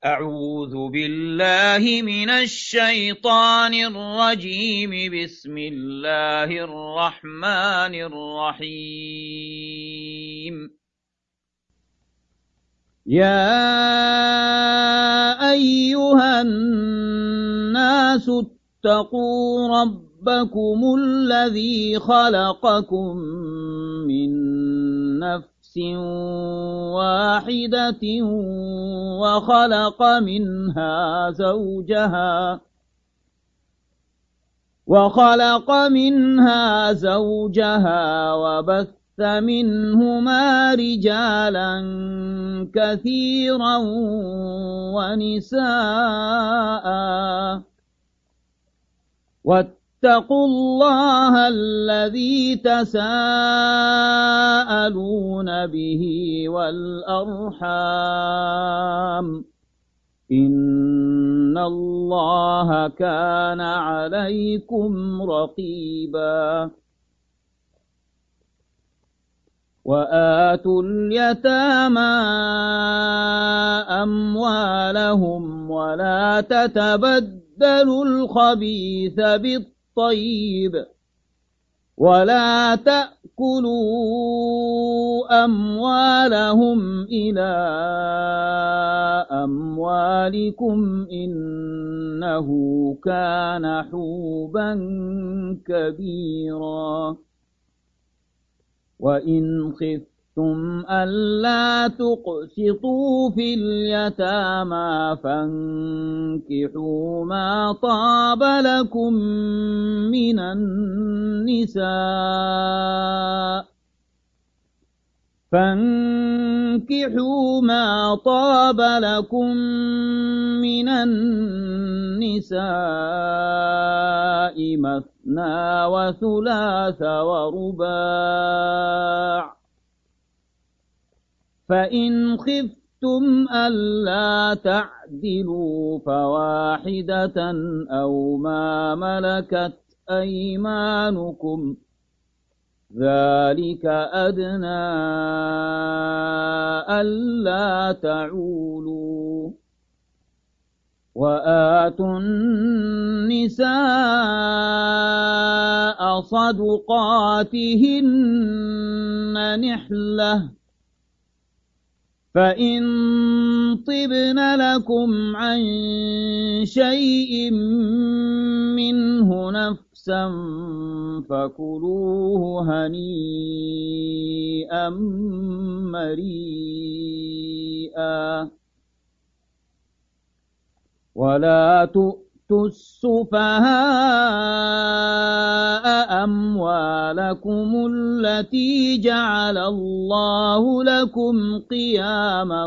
أعوذ بالله من الشيطان الرجيم. بسم الله الرحمن الرحيم. يا أيها الناس اتقوا ربكم الذي خلقكم من نفس واحدة وخلق منها زوجها وبث منهما رجالا كثيرا ونساء واتقوا الله الذي تساءلون به والأرحام إن الله كان عليكم رقيبا. وآتوا اليتامى أموالهم ولا تتبدلوا الخبيث بالطيب ولا تأكلوا أموالهم إلى أموالكم إنه كان حوبا كبيرا. وإن خفتم ألا تقسطوا في اليتامى فانكحوا ما طاب لكم من النساء مثنى وثلاث ورباع. فإن خفتم ألا تعدلوا فواحدة أو ما ملكت أيمانكم ذلك أدنى ألا تعولوا. وآتوا النساء صدقاتهن نحلة فإن طبن لكم عن شيء منه نفسا فكلوه هنيئا مريئا. ولا تؤتوا السفهاء أموالكم التي جعل الله لكم قياما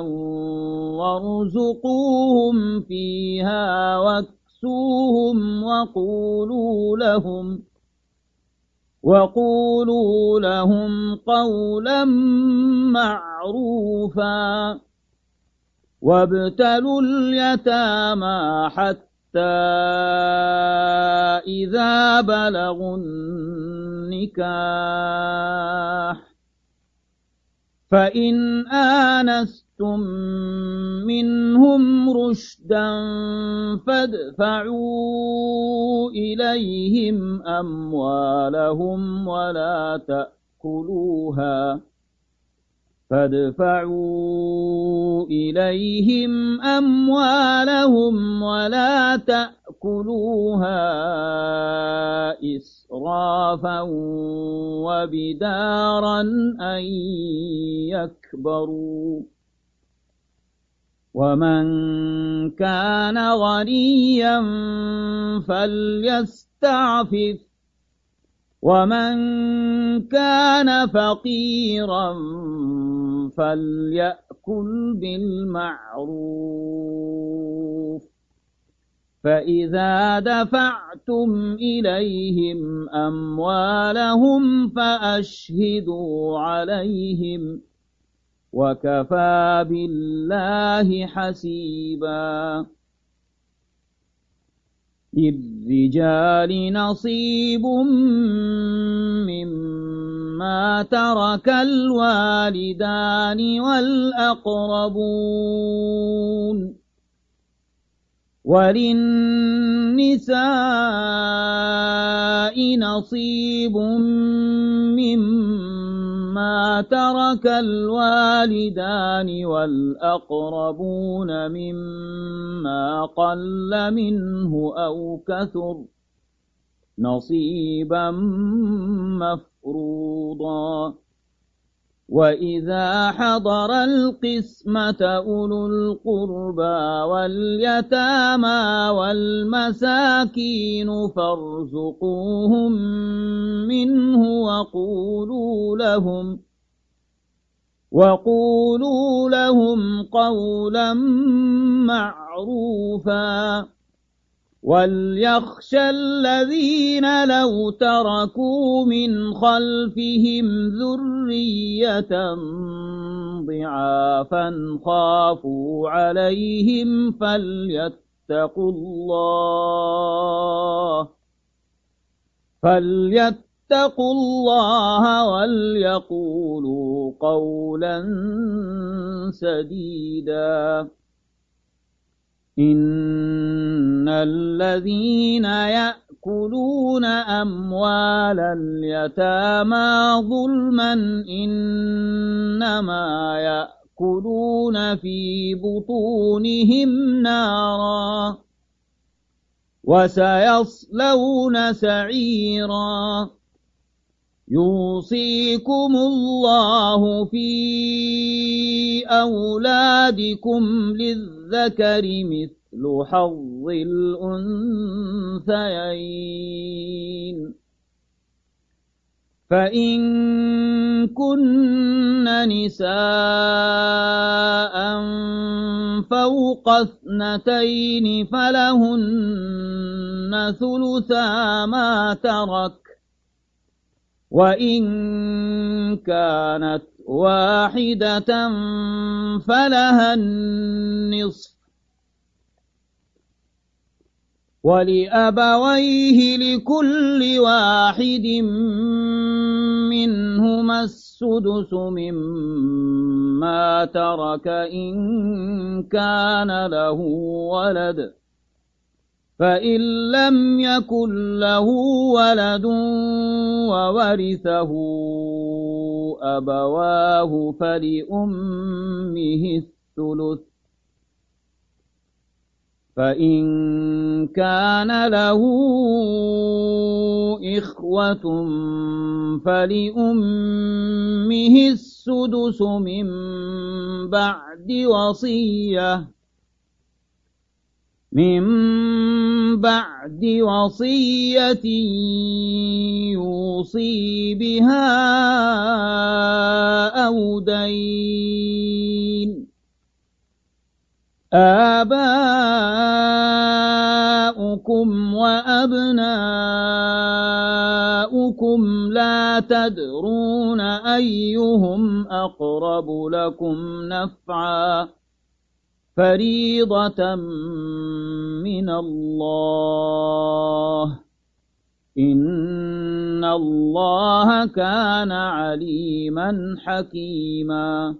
وارزقوهم فيها واكسوهم وقولوا لهم قولا معروفا. وابتلوا اليتامى حتى إذا بلغوا النكاح فإن آنستم منهم رشدا فادفعوا إليهم أموالهم ولا تأكلوها إسرافا وبدارا أن يكبروا. ومن كان غنيا فليستعفف ومن كان فقيرا فليأكل بالمعروف. فإذا دفعتم إليهم أموالهم فأشهدوا عليهم وكفى بالله حسيبا. للرجال نصيب مما ترك الوالدان والأقربون وللنساء نصيب مما ترك الوالدان والأقربون مما قل منه أو كثر نصيبا مفروضا وإذا حضر القسمة أولو القربى واليتامى والمساكين فارزقوهم منه وقولوا لهم قولا معروفا وليخشى الذين لو تركوا من خلفهم ذرية ضعافا خافوا عليهم فليتقوا الله وليقولوا قولا سديدا إن الذين يأكلون أموال اليتامى ظلما إنما يأكلون في بطونهم نارا وسيصلون سعيرا يوصيكم الله في أولادكم للذكر مثل حظ الأنثيين فإن كن نساء فوق 2 فلهن ثلثا ما ترك وإن كانت واحدة فلها النصف ولأبويه لكل واحد منهما السدس مما ترك إن كان له ولد فإن لم يكن له ولد وورثه أبواه فلأمه الثلث فإن كان له إخوة فلأمه السدس من بعد وصية يوصي بها أو دين آباؤكم وأبناؤكم لا تدرون أيهم أقرب لكم نفعا فريضة من الله إن الله كان عليما حكيما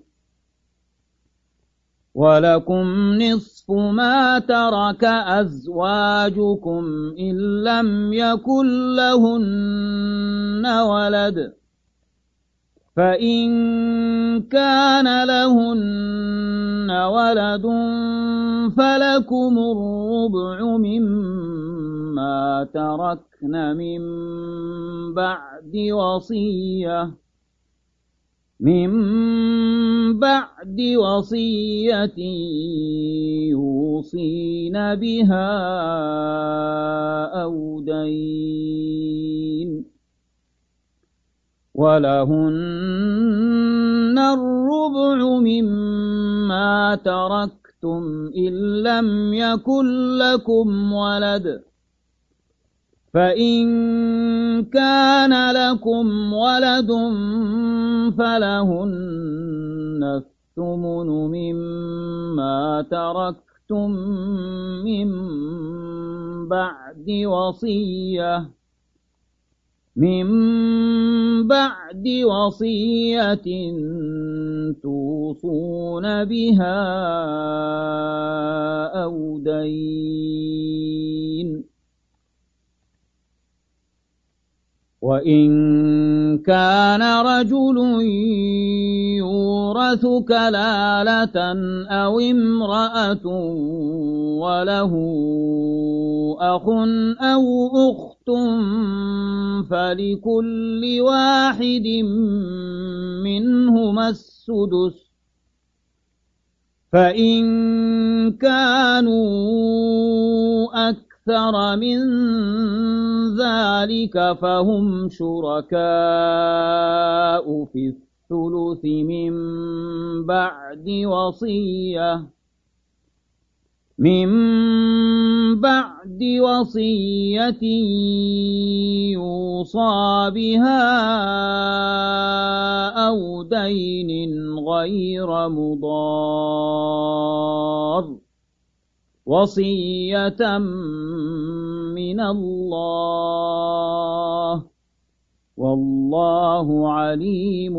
ولكم نصف ما ترك أزواجكم إن لم يكن لهن ولد فإن كان لهن ولد فلكم الربع مما تركن من بعد وصية يوصين بها أو دين ولهن الربع مما تركتم إن لم يكن لكم ولد فإن كان لكم ولد فلهن الثمن مما تركتم من من بعد وصية توصون بها أو دين. وإن كان رجل يورث كلالة أو امرأة وله أخ أو أخت فلكل واحد منهما السدس، فإن كانوا أكثر من ذلك فهم شركاء في الثلث من بعد وصية يوصى بها أو دين غير مضار، وصية من الله، والله عليم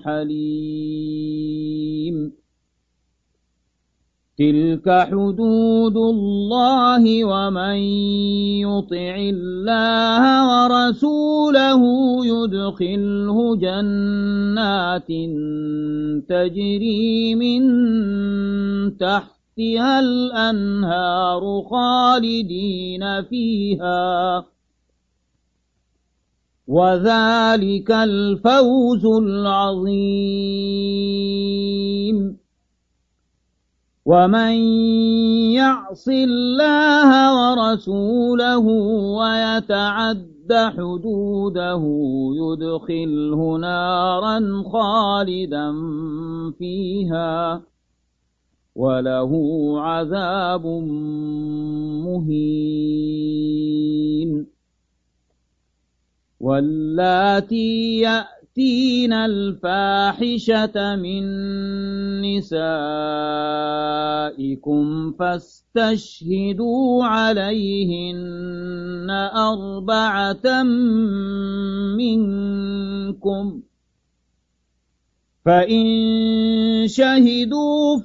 حليم. تلك حدود الله، ومن يطع الله ورسوله يدخله جنات تجري من تحتها الأنهار خالدين فيها، وذلك الفوز العظيم. ومن يعص الله ورسوله ويتعد حدوده يدخله نارا خالدا فيها وله عذاب مهين. واللاتي يأتين الفاحشة من نسائكم فاستشهدوا عليهن 4 منكم، فإن شهدوا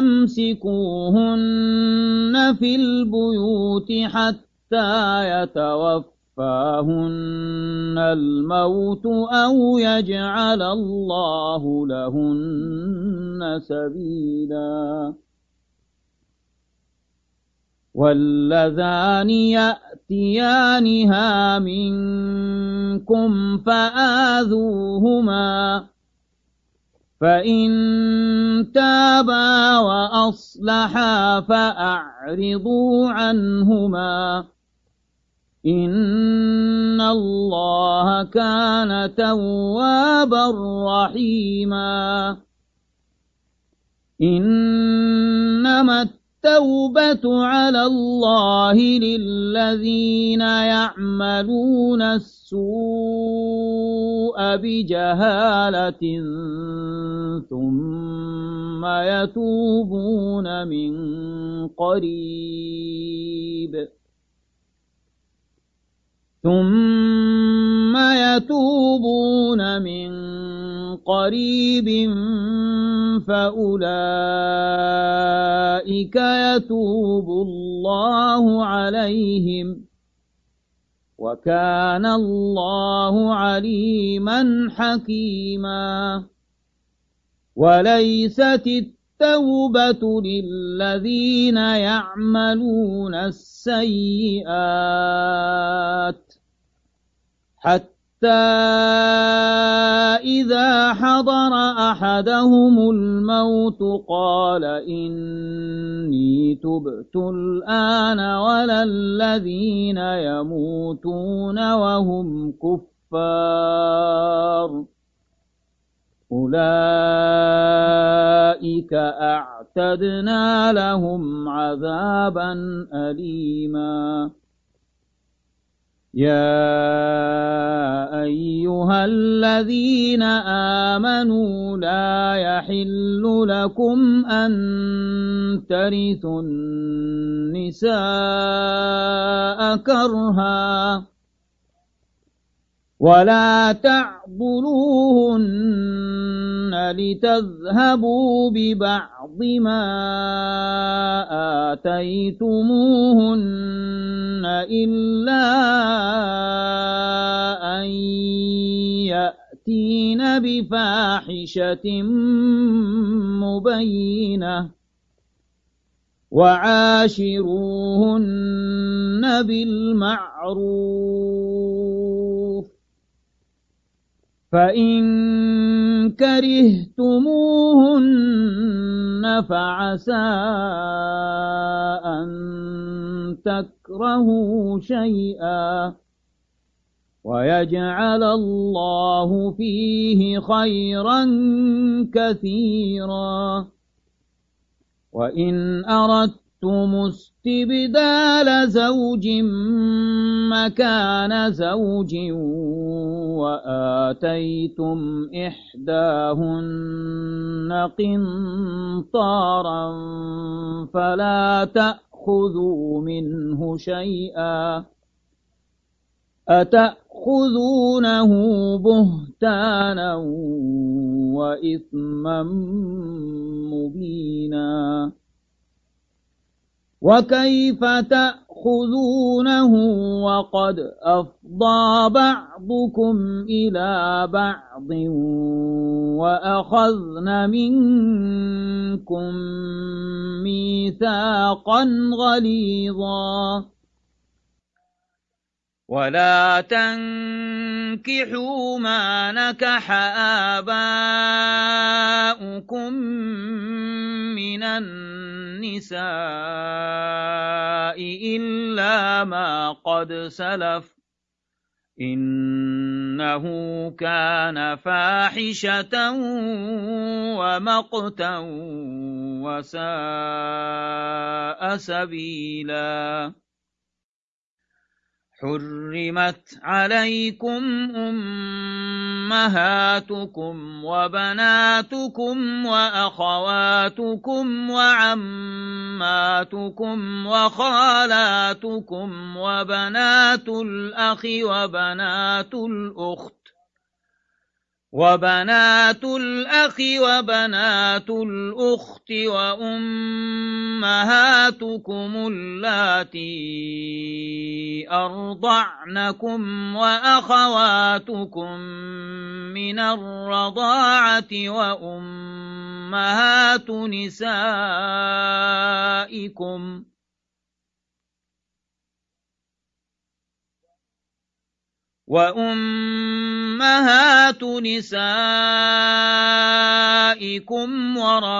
فأمسكوهن في البيوت حتى يتوفاهن الموت أو يجعل الله لهن سبيلا. واللذان يأتيانها منكم فآذوهما، فإن تابا وأصلحا فأعرضوا عنهما، إن الله كان توابا رحيما. إنما التوبة على الله للذين يعملون السوء بجهالة ثم يتوبون من قريب فأولئك يتوب الله عليهم، وكان الله عليما حكيما. وليست التوبة للذين يعملون السيئات حتى إذا حضر أحدهم الموت قال إني تبت الآن، ولا الذين يموتون وهم كفار، أولئك أعتدنا لهم عذابا أليما. يا أيها الذين آمنوا لا يحل لكم أن ترثوا النساء كرها، ولا تعضلوهن لتذهبوا ببعض ما آتيتموهن إلا أن يأتين بفاحشة مبينة وعاشروهن بالمعروف فإن كرهتموهن فعسى أن تكرهوا شيئا ويجعل الله فيه خيرا كثيرا وإن أردتم استبدال زوج مكان زوج وآتيتم إحداهن قنطارا فلا تأخذوا منه شيئا أتأخذونه بهتانا وإثما مبينا وكيف تأخذونه وقد أفضى بعضكم إلى بعض وأخذن منكم ميثاقا غليظا ولا تنكحوا ما نكح آباؤكم من النساء إلا ما قد سلف إنه كان فاحشة ومقتا وساء سبيلا حرمت عليكم أمهاتكم وبناتكم وأخواتكم وعماتكم وخالاتكم وبنات الأخ وبنات وبنات الأخت وأمهاتكم اللاتي أرضعنكم وأخواتكم من الرضاعة وأمهات نسائكم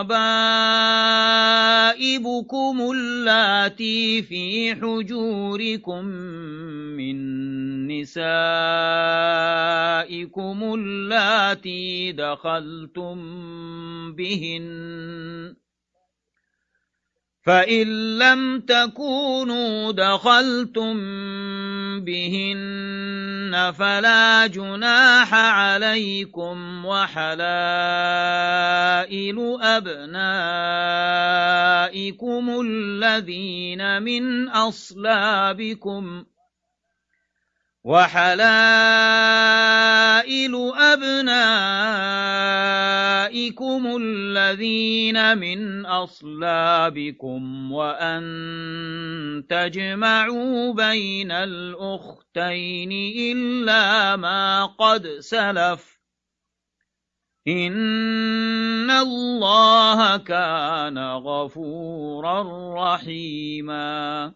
وربائبكم اللاتي في حجوركم من نسائكم اللاتي دخلتم بهن فإن لم تكونوا دخلتم بهن فلا جناح عليكم وحلائل أبنائكم الذين من أصلابكم وأن تجمعوا بين الأختين إلا ما قد سلف إن الله كان غفورا رحيما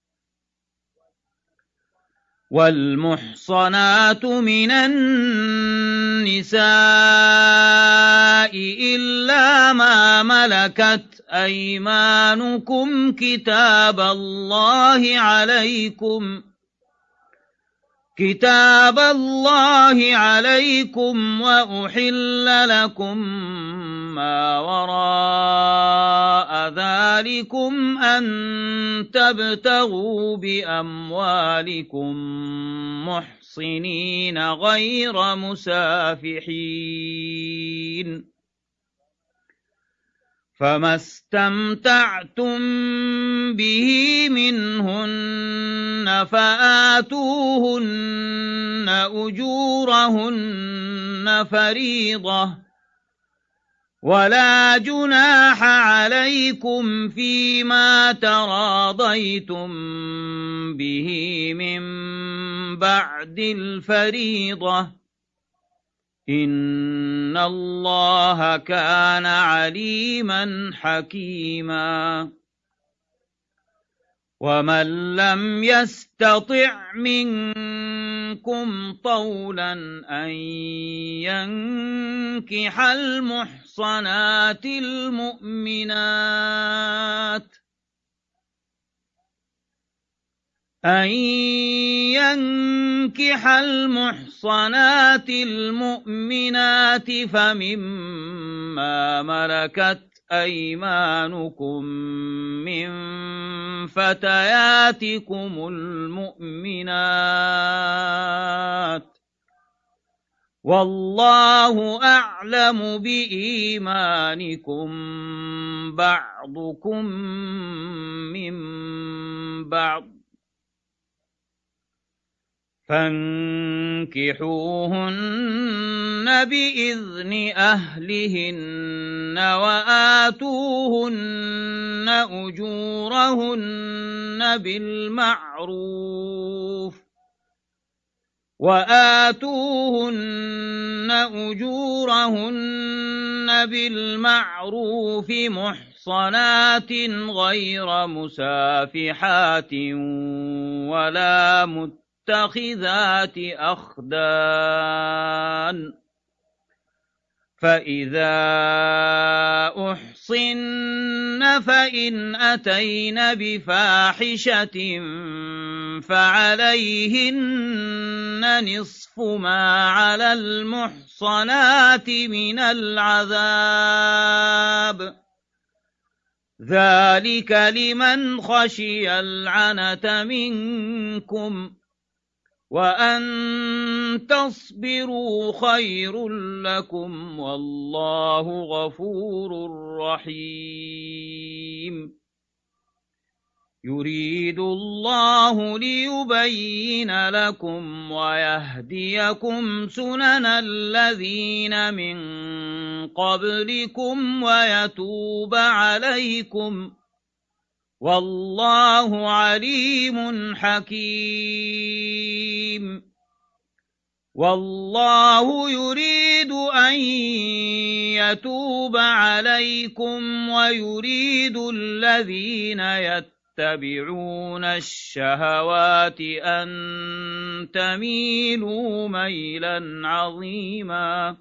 والمحصنات من النساء إلا ما ملكت أيمانكم كتاب الله عليكم وأحل لكم ما وراء ذلكم أن تبتغوا بأموالكم محصنين غير مسافحين فما استمتعتم به منهن فآتوهن أجورهن فريضة ولا جناح عليكم فيما تراضيتم به من بعد الفريضة إن الله كان عليما حكيما ومن لم يستطع منكم طولا أن ينكح المحصنات المؤمنات فمما ملكت أيمانكم من فتياتكم المؤمنات والله أعلم بإيمانكم بعضكم من بعض فانكحوهن بإذن أهلهن وآتوهن أجورهن بالمعروف محصنات غير مسافحات ولا متخذات أخدان فإذا أحصن فإن أتين بفاحشة فعليهن نصف ما على المحصنات من العذاب ذلك لمن خشي العنة منكم وأن تصبروا خير لكم والله غفور رحيم يريد الله ليبين لكم ويهديكم سنن الذين من قبلكم ويتوب عليكم والله عليم حكيم والله يريد أن يتوب عليكم ويريد الذين يتبعون الشهوات أن تميلوا ميلا عظيما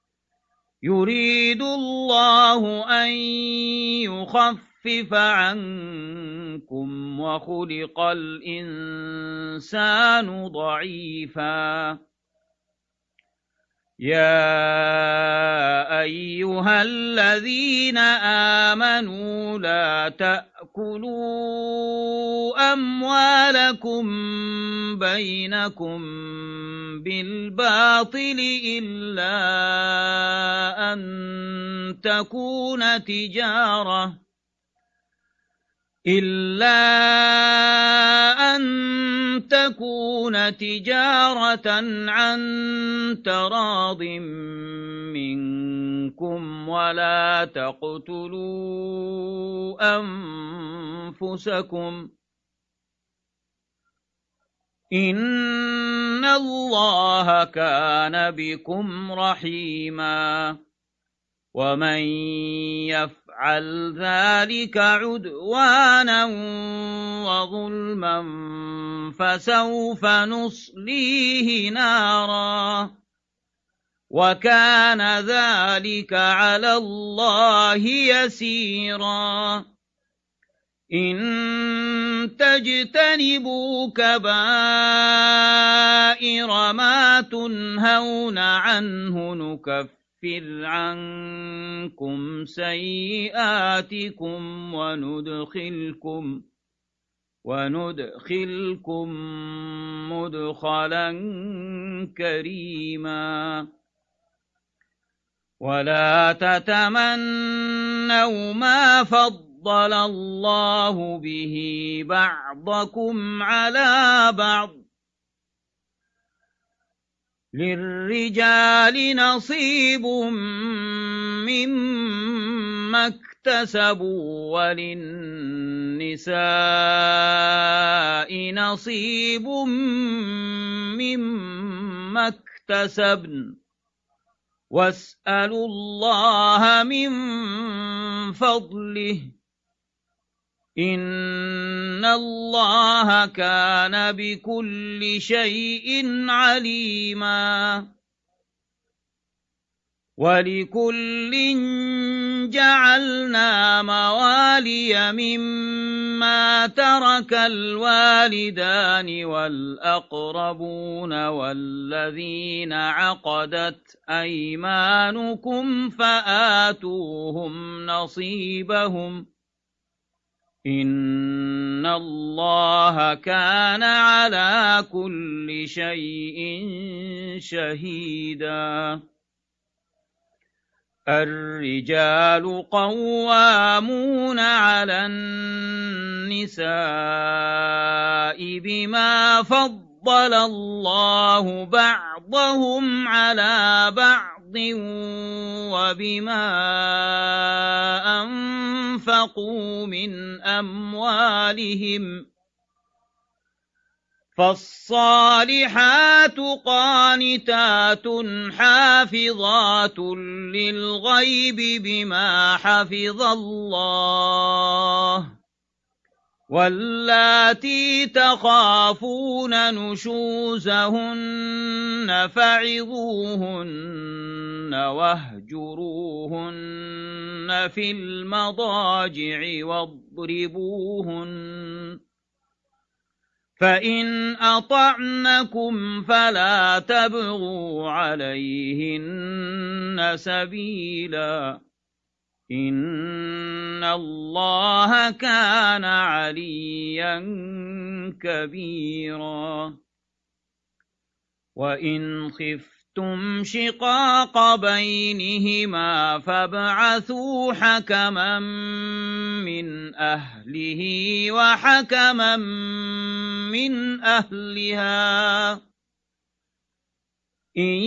يريد الله أن يخفف عنكم وخلق الإنسان ضعيفا يا أيها الذين آمنوا لا تأكلوا أموالكم بينكم بالباطل إلا أن تكون تجارة عن تراض منكم ولا تقتلوا أنفسكم إن الله كان بكم رحيما ومن يفعل ذلك عدوانا وظلما فسوف نصليه نارا وكان ذلك على الله يسيرا إن تجتنبوا كبائر ما تنهون عنه نكفر عنكم سيئاتكم وندخلكم مدخلا كريما ولا تتمنوا ما فضل الله به بعضكم على بعض للرجال نصيب مما اكتسبوا وللنساء نصيب مما اكتسبن واسألوا الله من فضله إن الله كان بكل شيء عليما ولكل جعلنا موالي مما ترك الوالدان والأقربون والذين عقدت أيمانكم فآتوهم نصيبهم إن الله كان على كل شيء شهيدا الرجال قوامون على النساء بما فضل الله بعضهم على بعض وبما أنفقوا من أموالهم فالصالحات قانتات حافظات للغيب بما حفظ الله واللاتي تخافون نشوزهن فعظوهن واهجروهن في المضاجع واضربوهن فإن أطعنكم فلا تبغوا عليهن سبيلا إن الله كان عليا كبيرا وإن خفتم شقاق بينهما فابعثوا حكما من أهله وحكما من أهلها إن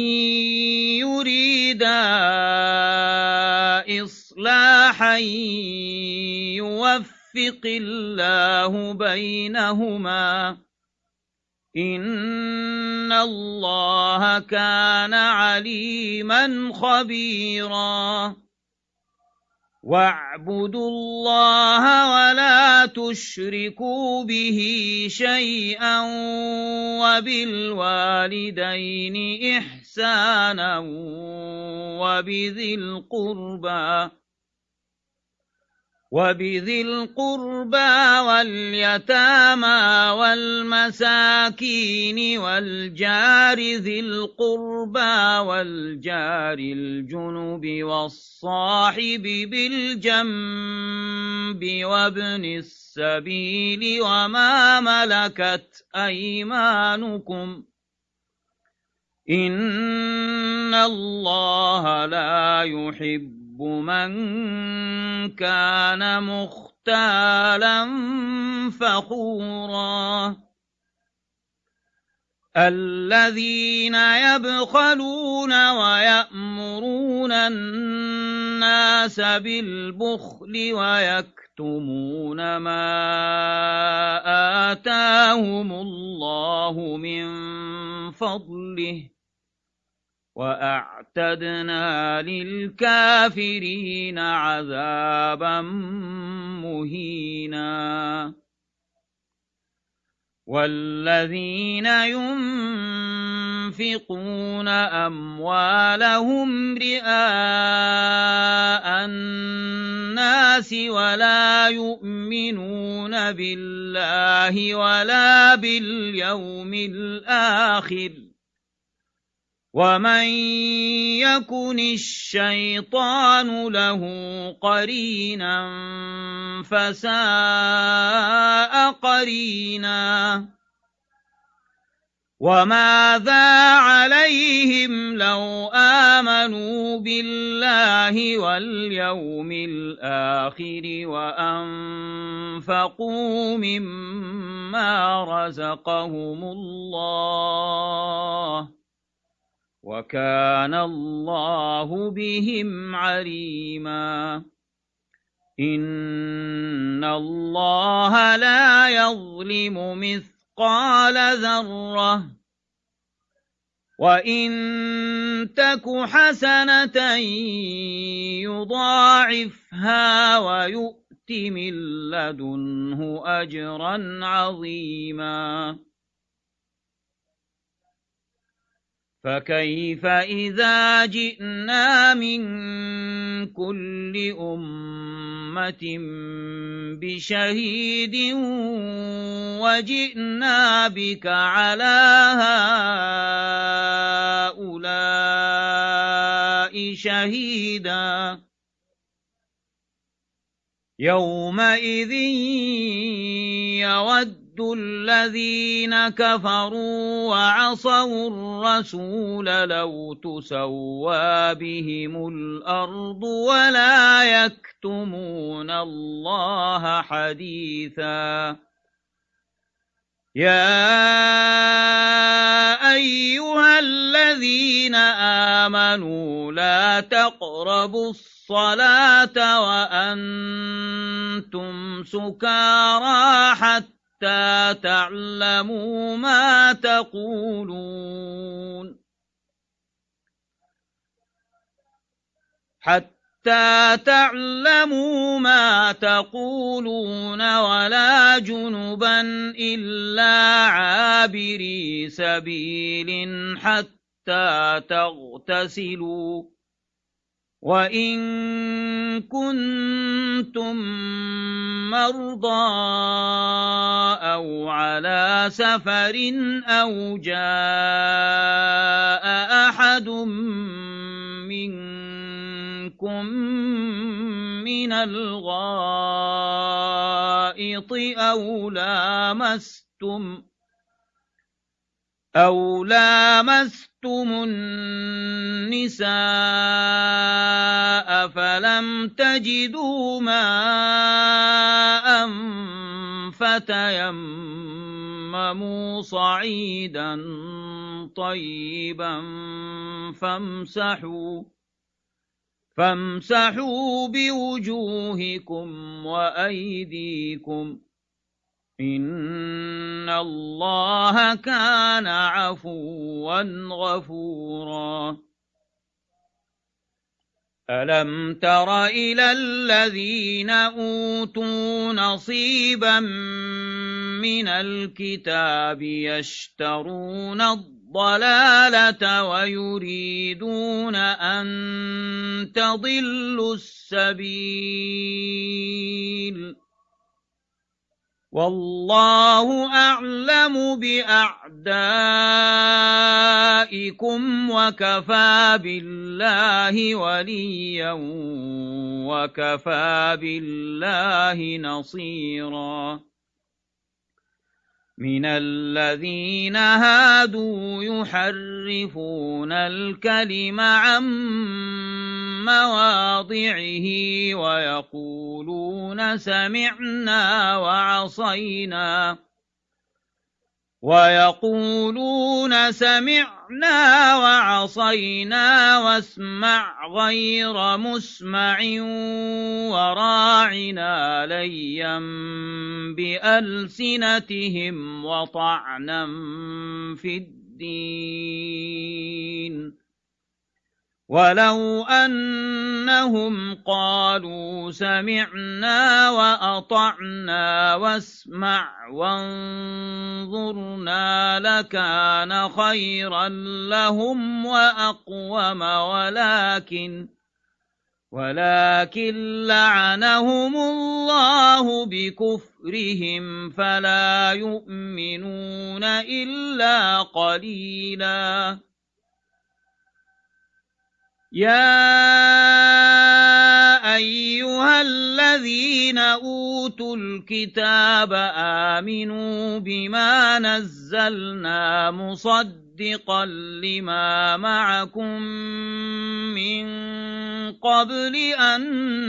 يريدا إصلاحا يوفق الله بينهما إن الله كان عليما خبيرا واعبدوا الله ولا تشركوا به شيئا وبالوالدين إحسانا وبذي القربى واليتامى والمساكين والجار ذي القربى والجار الجنب والصاحب بالجنب وابن السبيل وما ملكت أيمانكم إن الله لا يحب من كان مختالا فخورا الذين يبخلون ويأمرون الناس بالبخل ويكتمون ما آتاهم الله من فضله وأعتدنا للكافرين عذابا مهينا والذين ينفقون أموالهم رئاء الناس ولا يؤمنون بالله ولا باليوم الآخر ومن يكن الشيطان له قرينا فساء قرينا وماذا عليهم لو آمنوا بالله واليوم الآخر وأنفقوا مما رزقهم الله وكان الله بهم عليما إن الله لا يظلم مثقال ذرة وإن تك حسنة يضاعفها ويؤت من لدنه أجرا عظيما فكيف إذا جئنا من كل أمة بشهيد وجئنا بك على هؤلاء شهيدا يومئذ يود الذين كفروا وعصوا الرسول لو تسوى بهم الأرض ولا يكتمون الله حديثا يا أيها الذين آمنوا لا تقربوا الصلاة وأنتم سكارى حتى تعلموا ما تقولون ولا جنبا إلا عابري سبيل حتى تغتسلوا وإن كنتم مرضى أو على سفر أو جاء أحد منكم من الغائط أو لامستم النساء فلم تجدوا ماء فتيمموا صعيدا طيبا فامسحوا بوجوهكم وأيديكم إن الله كان عفوا غفورا ألم تر إلى الذين أوتوا نصيبا من الكتاب يشترون الضلالة ويريدون أن تضلوا السبيل والله أعلم بأعدائكم وكفى بالله وليا وكفى بالله نصيرا من الذين هادوا يحرفون الكلم عن مواضعه ويقولون سمعنا وعصينا واسمع غير مسمع وراعنا ليا بألسنتهم وطعنا في الدين ولو أنهم قالوا سمعنا وأطعنا واسمع وانظرنا لكان خيرا لهم وأقوم ولكن لعنهم الله بكفرهم فلا يؤمنون إلا قليلا يا أيها الذين أوتوا الكتاب آمنوا بما نزلنا مصدقا لما معكم من قبل أن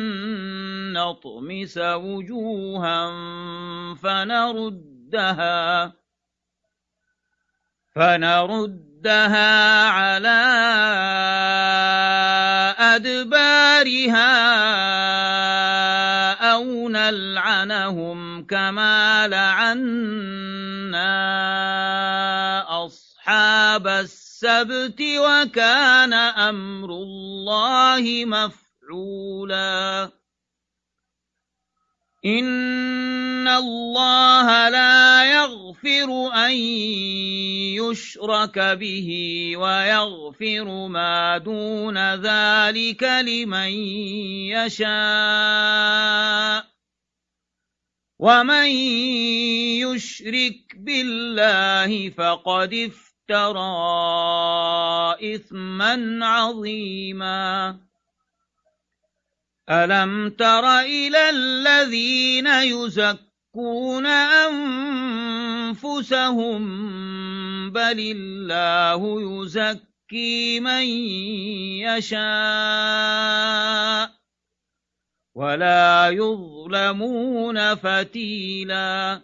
نطمس وجوها فنردها على أدبارها أو نلعنهم كما لعنا أصحاب السبت وكان أمر الله مفعولا إن الله لا يغفر أن يشرك به ويغفر ما دون ذلك لمن يشاء ومن يشرك بالله فقد افترى إثما عظيما ألم تر إلى الذين يزكون أنفسهم بل الله يزكي من يشاء ولا يظلمون فتيلا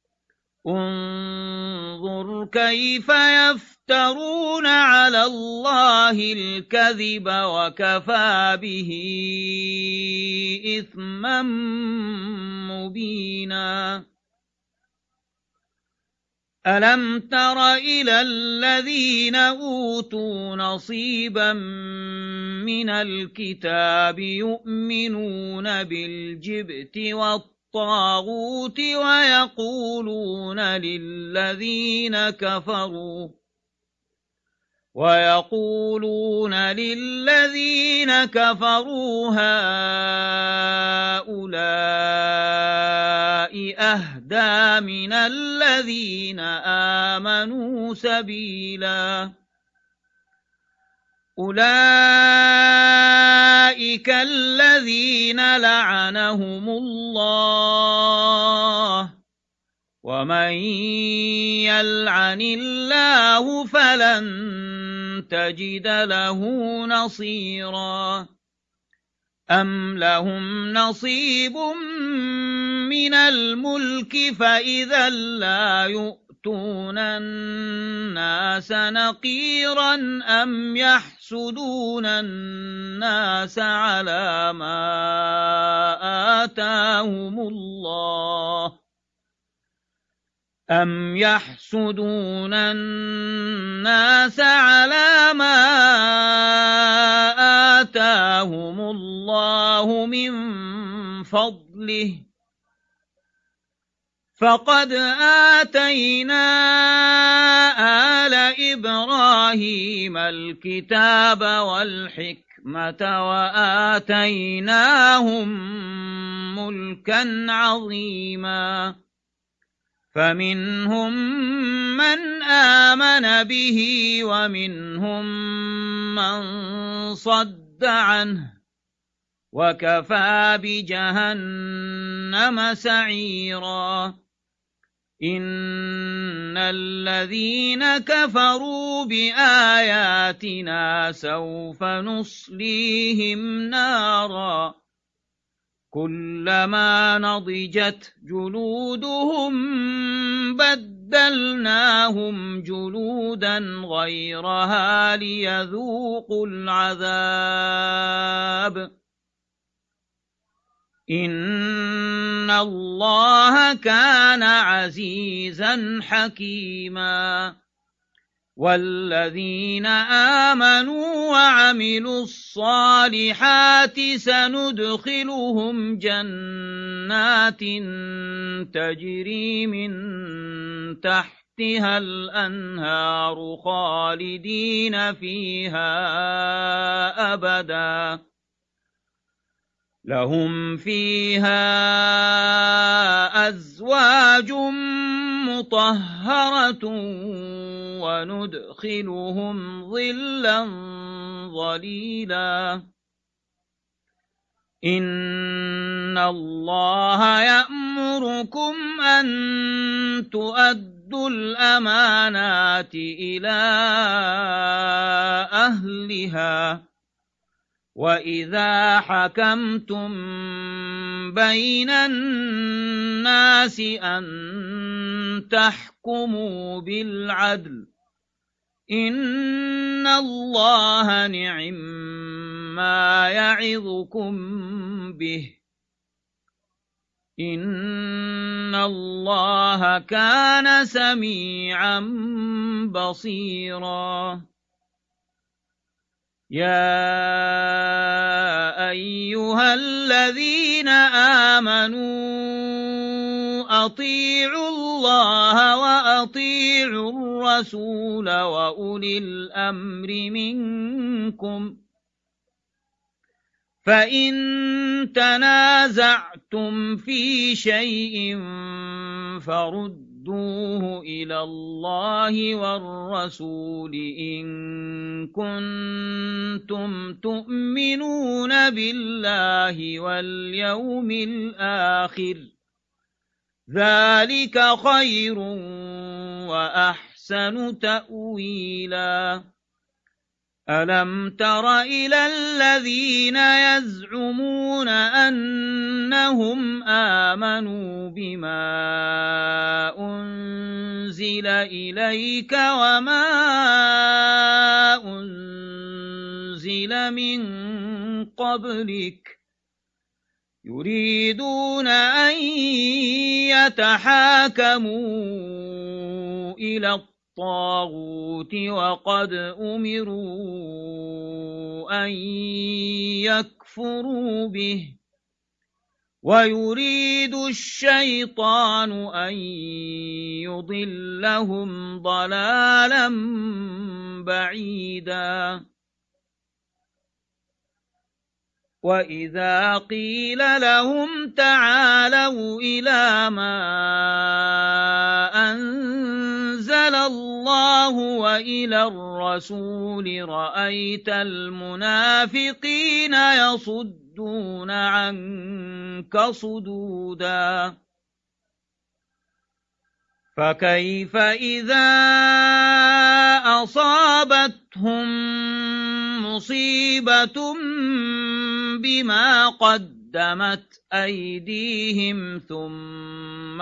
انظر كيف يفترون على الله الكذب وكفى به إثما مبينا ألم تر إلى الذين أوتوا نصيبا من الكتاب يؤمنون بالجبت والطاغوت ويقولون للذين كفروا هؤلاء أهدى من الذين آمنوا سبيلا أولئك الذين لعنهم الله ومن يلعن الله فلن تجد له نصيرا أم لهم نصيب من الملك فإذا لا يؤتون الناس نقيرا أم يحسدون الناس على ما آتاهم الله أم يحسدون الناس على ما آتاهم الله من فضله فقد آتينا آل إبراهيم الكتاب والحكمة وآتيناهم ملكا عظيما فمنهم من آمن به ومنهم من صد عنه وكفى بجهنم سعيرا إن الذين كفروا بآياتنا سوف نصليهم نارا كلما نضجت جلودهم بدلناهم جلودا غيرها ليذوقوا العذاب إن الله كان عزيزا حكيما والذين آمنوا وعملوا الصالحات سندخلهم جنات تجري من تحتها الأنهار خالدين فيها أبدا لهم فيها أزواج مطهرة وندخلهم ظلا ظليلا إن الله يأمركم أن تؤدوا الأمانات إلى أهلها وإذا حكمتم بين الناس أن تحكموا بالعدل إن الله نعما يعظكم به إن الله كان سميعا بصيرا يا أيها الذين آمنوا أطيعوا الله وأطيعوا الرسول وأولي الأمر منكم فإن تنازعتم في شيء فردوه إلى الله والرسول إن كنتم تؤمنون بالله واليوم الآخر ذلك خير وأحسن تأويلا ألم تر إلى الذين يزعمون أنهم آمنوا بما أنزل إليك وما أنزل من قبلك يريدون أن يتحاكموا إلى الطاغوت وقد أمروا أن يكفروا به ويريد الشيطان أن يضلهم ضلالا بعيدا وإذا قيل لهم تعالوا إلى ما أنزل الله وإلى الرسول رأيت المنافقين يصدون عنك صدودا فكيف إذا أصابتهم مصيبة بما قدمت أيديهم ثم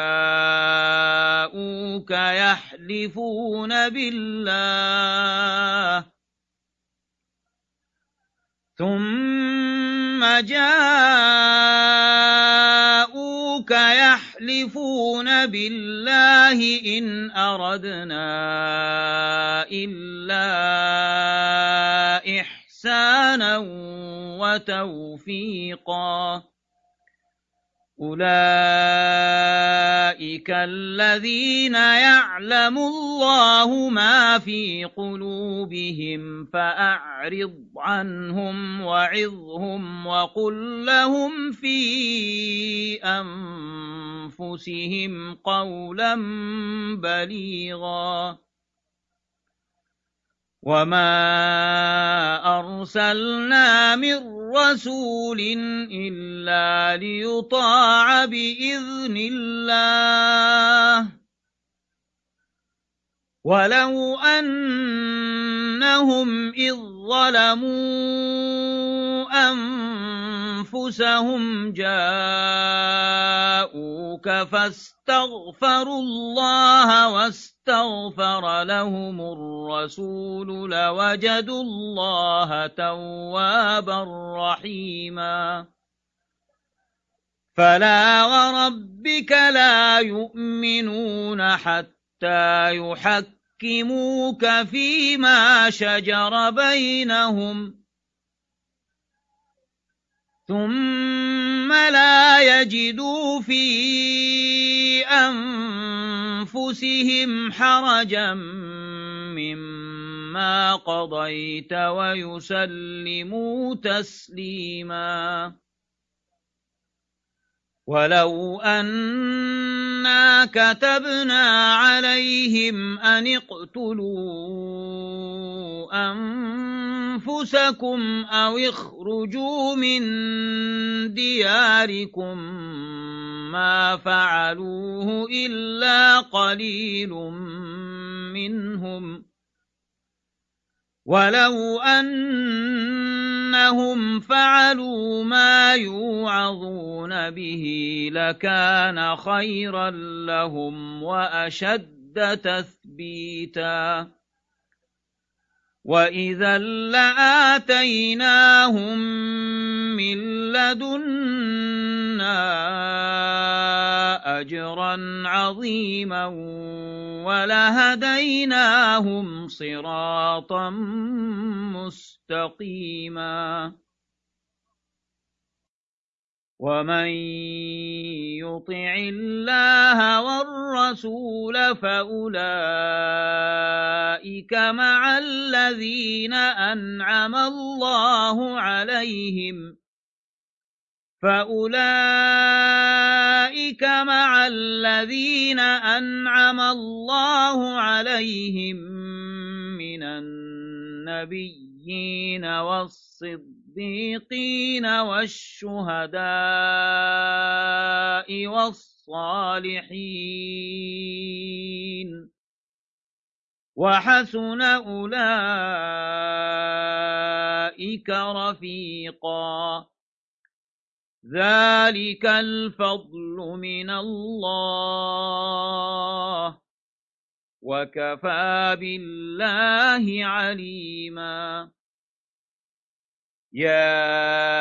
جاءوك يحلفون بالله إن أردنا إلا إحسانا وتوفيقا أولئك الذين يعلم الله ما في قلوبهم فأعرض عنهم وعظهم وقل لهم في أنفسهم قولا بليغا وما أرسلنا من رسول إلا ليطاع بإذن الله ولو أنهم إذ ظلموا أنفسهم جاءوك فاستغفروا الله واستغفر لهم الرسول لوجدوا الله توابا رحيما فلا وربك لا يؤمنون حتى يحكموك فيما شجر بينهم ثم لا يجدوا في أنفسهم حرجا مما قضيت ويسلموا تسليما ولو أن إنا كتبنا عليهم أن اقتلوا أنفسكم أو اخرجوا من دياركم ما فعلوه إلا قليل منهم ولو أنهم فعلوا ما يوعظون به لكان خيرا لهم وأشد تثبيتا وإذا لآتيناهم من لدنا أجرا عظيما ولهديناهم صراطا مستقيما ومن يطع الله والرسول فأولئك مع الذين أنعم الله عليهم من النبيين والصديقين والشهداء والصالحين وحسن أولئك رفيقا ذلك الفضل من الله وكفى بالله عليما يا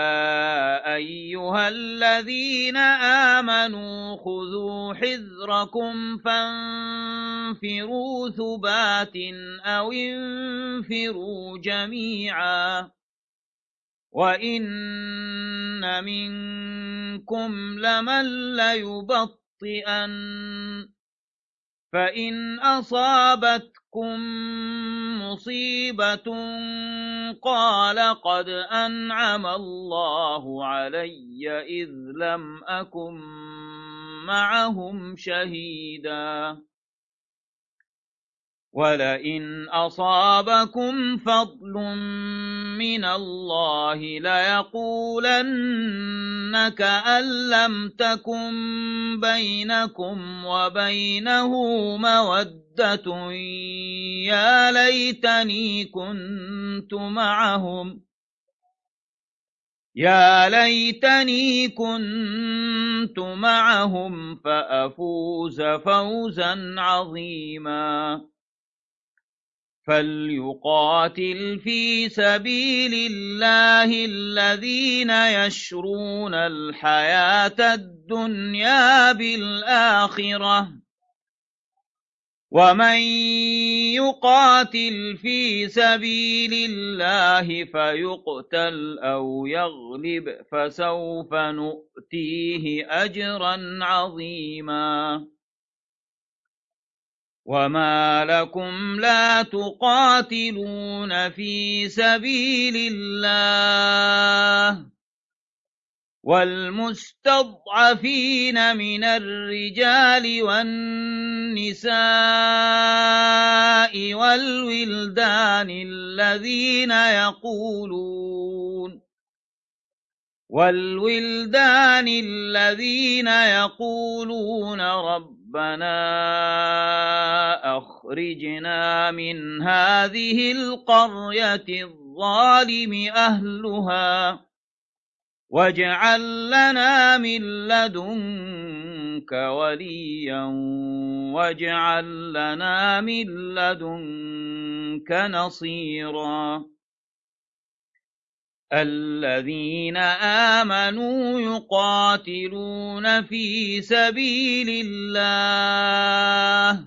أيها الذين آمنوا خذوا حذركم فانفروا ثبات أو انفروا جميعا وإن منكم لمن ليبطئن فإن أصابتكم مصيبة قال قد أنعم الله علي إذ لم أكن معهم شهيدا ولئن أصابكم فضل من الله ليقولن كأن لم تكن بينكم وبينه مودة يا ليتني كنت معهم فأفوز فوزا عظيما فليقاتل في سبيل الله الذين يشرون الحياة الدنيا بالآخرة ومن يقاتل في سبيل الله فيقتل أو يغلب فسوف نؤتيه أجرا عظيما وما لكم لا تقاتلون في سبيل الله والمستضعفين من الرجال والنساء والولدان الذين يقولون ربنا أخرجنا من هذه القرية الظالم أهلها واجعل لنا من لدنك وليا واجعل لنا من لدنك نصيرا الذين آمنوا يقاتلون في سبيل الله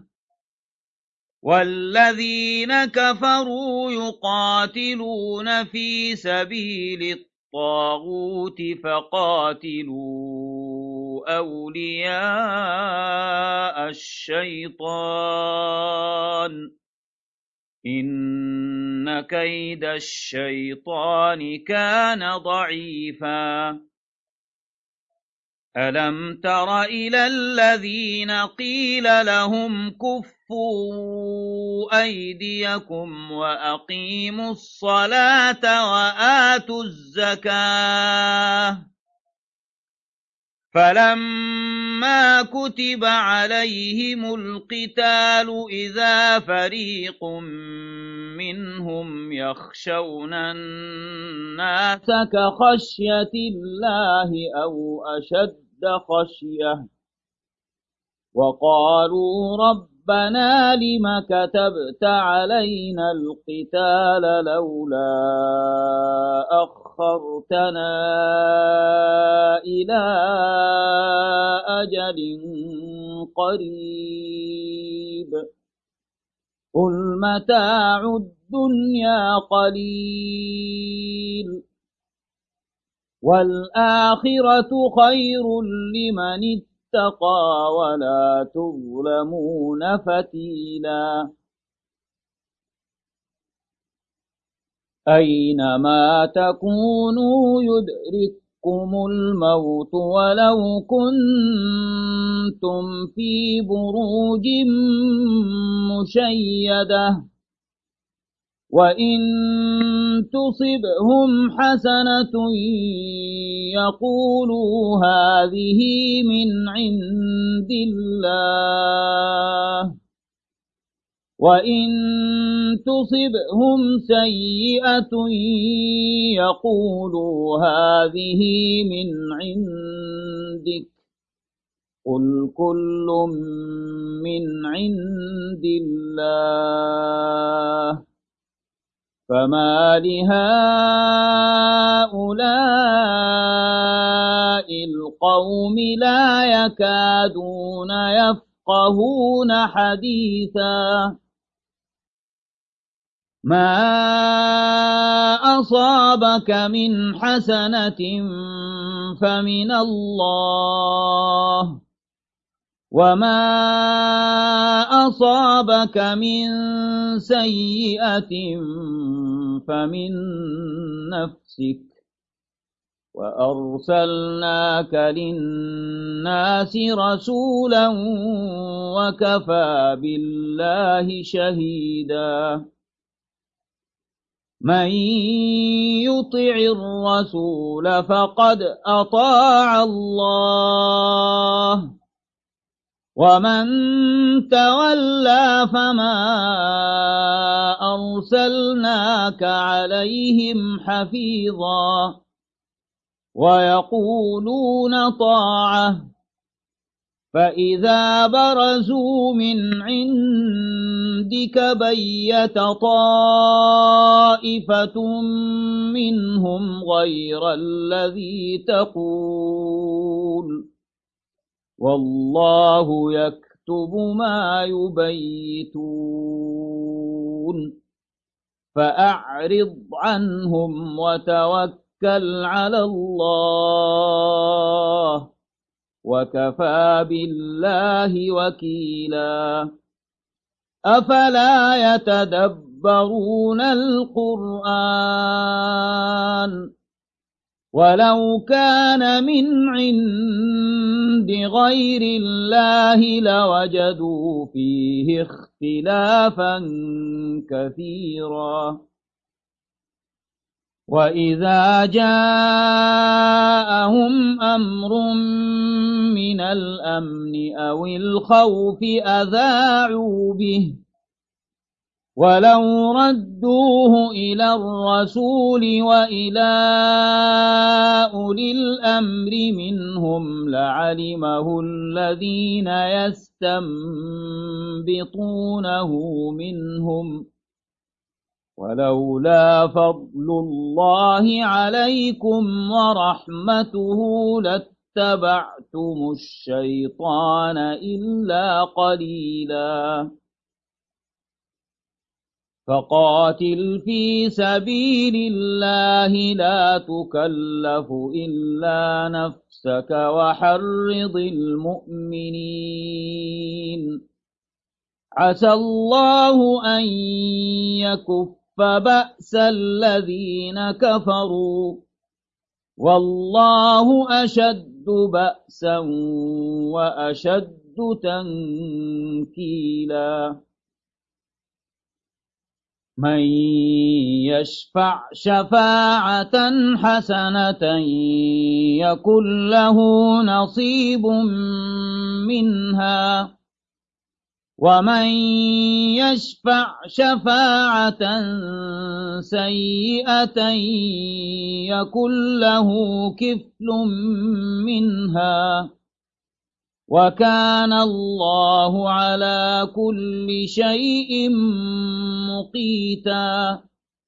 والذين كفروا يقاتلون في سبيل الطاغوت فقاتلوا أولياء الشيطان إن كيد الشيطان كان ضعيفا ألم تر إلى الذين قيل لهم كفوا أيديكم وأقيموا الصلاة وآتوا الزكاة فلما كتب عليهم القتال إذا فريق منهم يخشون الناس كخشية الله أو أشد خشية وقالوا ربنا لم كتبت علينا القتال لولا أخرتنا إلى أجل قريب قل متاع الدنيا قليل والآخرة خير لمن اتقى ولا تظلمون فتيلا أينما تكونوا يدرككم الموت ولو كنتم في بروج مشيدة وإن تصبهم حسنة يقولوا هذه من عند الله وإن تصبهم سيئة يقولوا هذه من عندك قل كل من عند الله فما لهؤلاء القوم لا يكادون يفقهون حديثا ما أصابك من حسنة فمن الله وما أصابك من سيئة فمن نفسك وأرسلناك للناس رسولا وكفى بالله شهيدا من يطع الرسول فقد أطاع الله ومن تولى فما أرسلناك عليهم حفيظا ويقولون طاعة فإذا برزوا من عندك بيت طائفة منهم غير الذي تقول والله يكتب ما يبيتون فأعرض عنهم وتوكل على الله وكفى بالله وكيلا أفلا يتدبرون القرآن ولو كان من عند غير الله لوجدوا فيه اختلافا كثيرا وإذا جاءهم أمر من الأمن أو الخوف أذاعوا به ولو ردوه إلى الرسول وإلى أولي الأمر منهم لعلمه الذين يستنبطونه منهم ولولا فضل الله عليكم ورحمته لاتبعتم الشيطان إلا قليلا فقاتل في سبيل الله لا تكلف إلا نفسك وحرض المؤمنين عسى الله أن يكف بأس الذين كفروا والله أشد بأسا وأشد تنكيلا من يشفع شفاعة حسنة يكن له نصيب منها ومن يشفع شفاعة سيئة يكن له كفل منها وكان الله على كل شيء مقيتا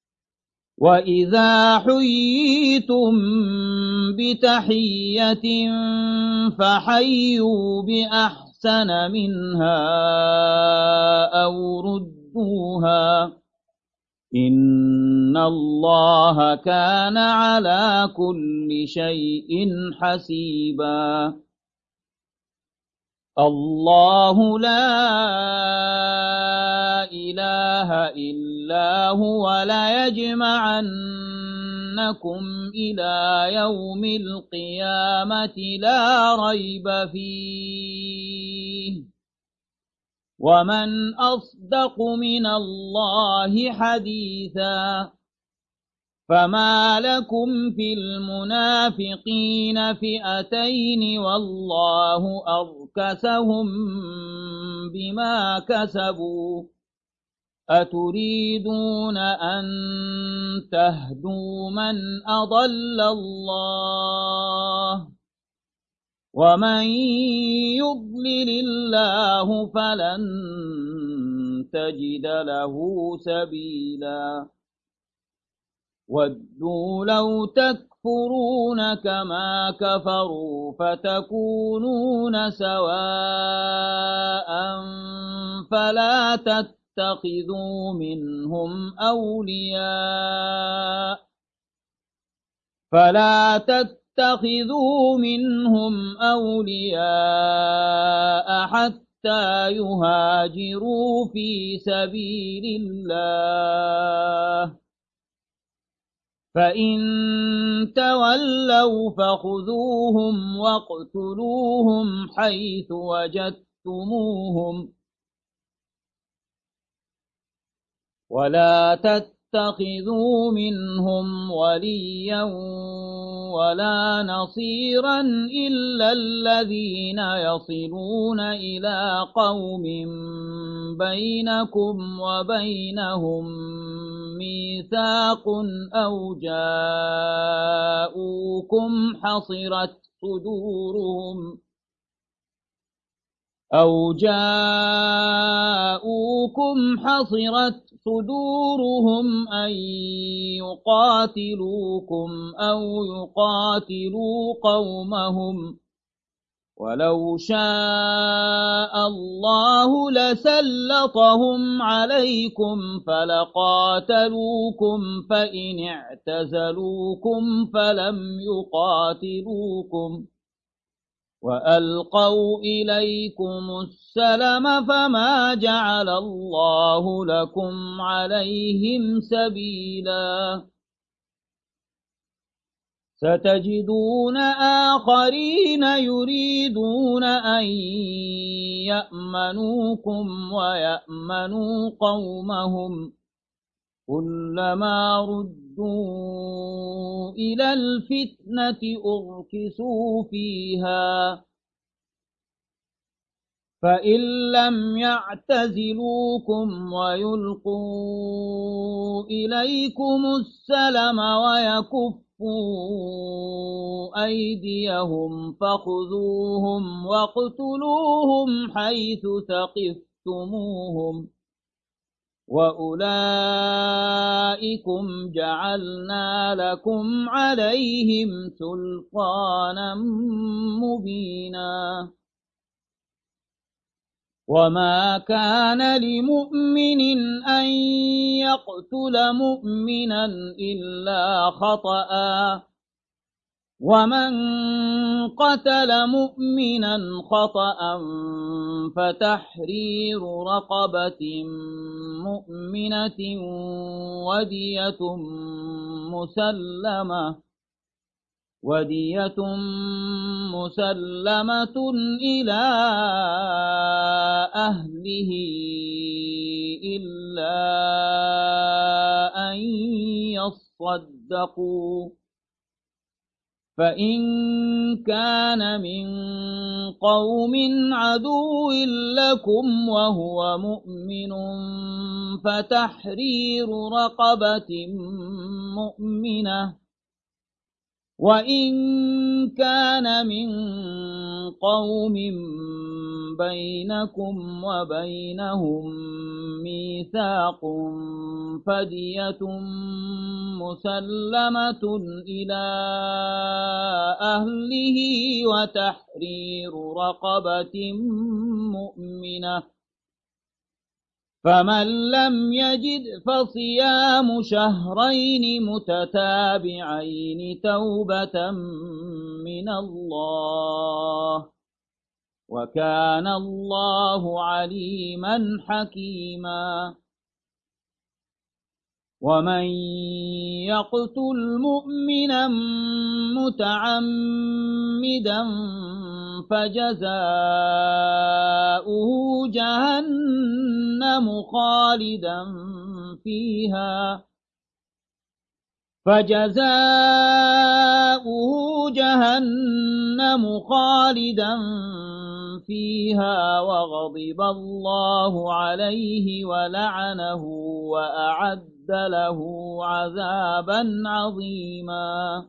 وإذا حييتم بتحية فحيوا بأحسن منها أو ردوها إن الله كان على كل شيء حسيبا الله لا إله إلا هو ليجمعنكم إلى يوم القيامة لا ريب فيه ومن أصدق من الله حديثا فما لكم في المنافقين فئتين والله أركسهم بما كسبوا أتريدون أن تهدوا من أضل الله ومن يضلل الله فلن تجد له سبيلا ودوا لو تكفرون كما كفروا فتكونون سواء فلا تتخذوا منهم أولياء حتى يهاجروا في سبيل الله فإن تولوا فخذوهم واقتلوهم حيث وجدتموهم ولا تتخذوا منهم وليا ولا نصيرا إلا الذين يصلون إلى قوم بينكم وبينهم ميثاق أو جاءوكم حصرت صدورهم أن يقاتلوكم أو يقاتلوا قومهم ولو شاء الله لسلطهم عليكم فلقاتلوكم فإن اعتزلوكم فلم يقاتلوكم وألقوا إليكم السلم فما جعل الله لكم عليهم سبيلا ستجدون آخرين يريدون أن يأمنوكم ويأمنوا قومهم كلما ردوا إلى الفتنة أركسوا فيها فإن لم يعتزلوكم ويلقوا إليكم السلم ويكفوا أيديهم فخذوهم واقتلوهم حيث ثقفتموهم وأولئكم جعلنا لكم عليهم سلطانا مبينا وما كان لمؤمن أن يقتل مؤمنا إلا خطأ ومن قتل مؤمنا خطأ فتحرير رقبة مؤمنة ودية مسلمة ودية مسلمة إلى أهله إلا أن يصدقوا فإن كان من قوم عدو لكم وهو مؤمن فتحرير رقبة مؤمنة وإن كان من قوم بينكم وبينهم ميثاق فدية مسلمة إلى أهله وتحرير رقبة مؤمنة فمن لم يجد فصيام شهرين متتابعين توبة من الله وكان الله عليما حكيما ومن يقتل مؤمنا متعمدا فجزاؤه جهنم خالدا فيها وغضب الله عليه ولعنه وأعد له عذابا عظيما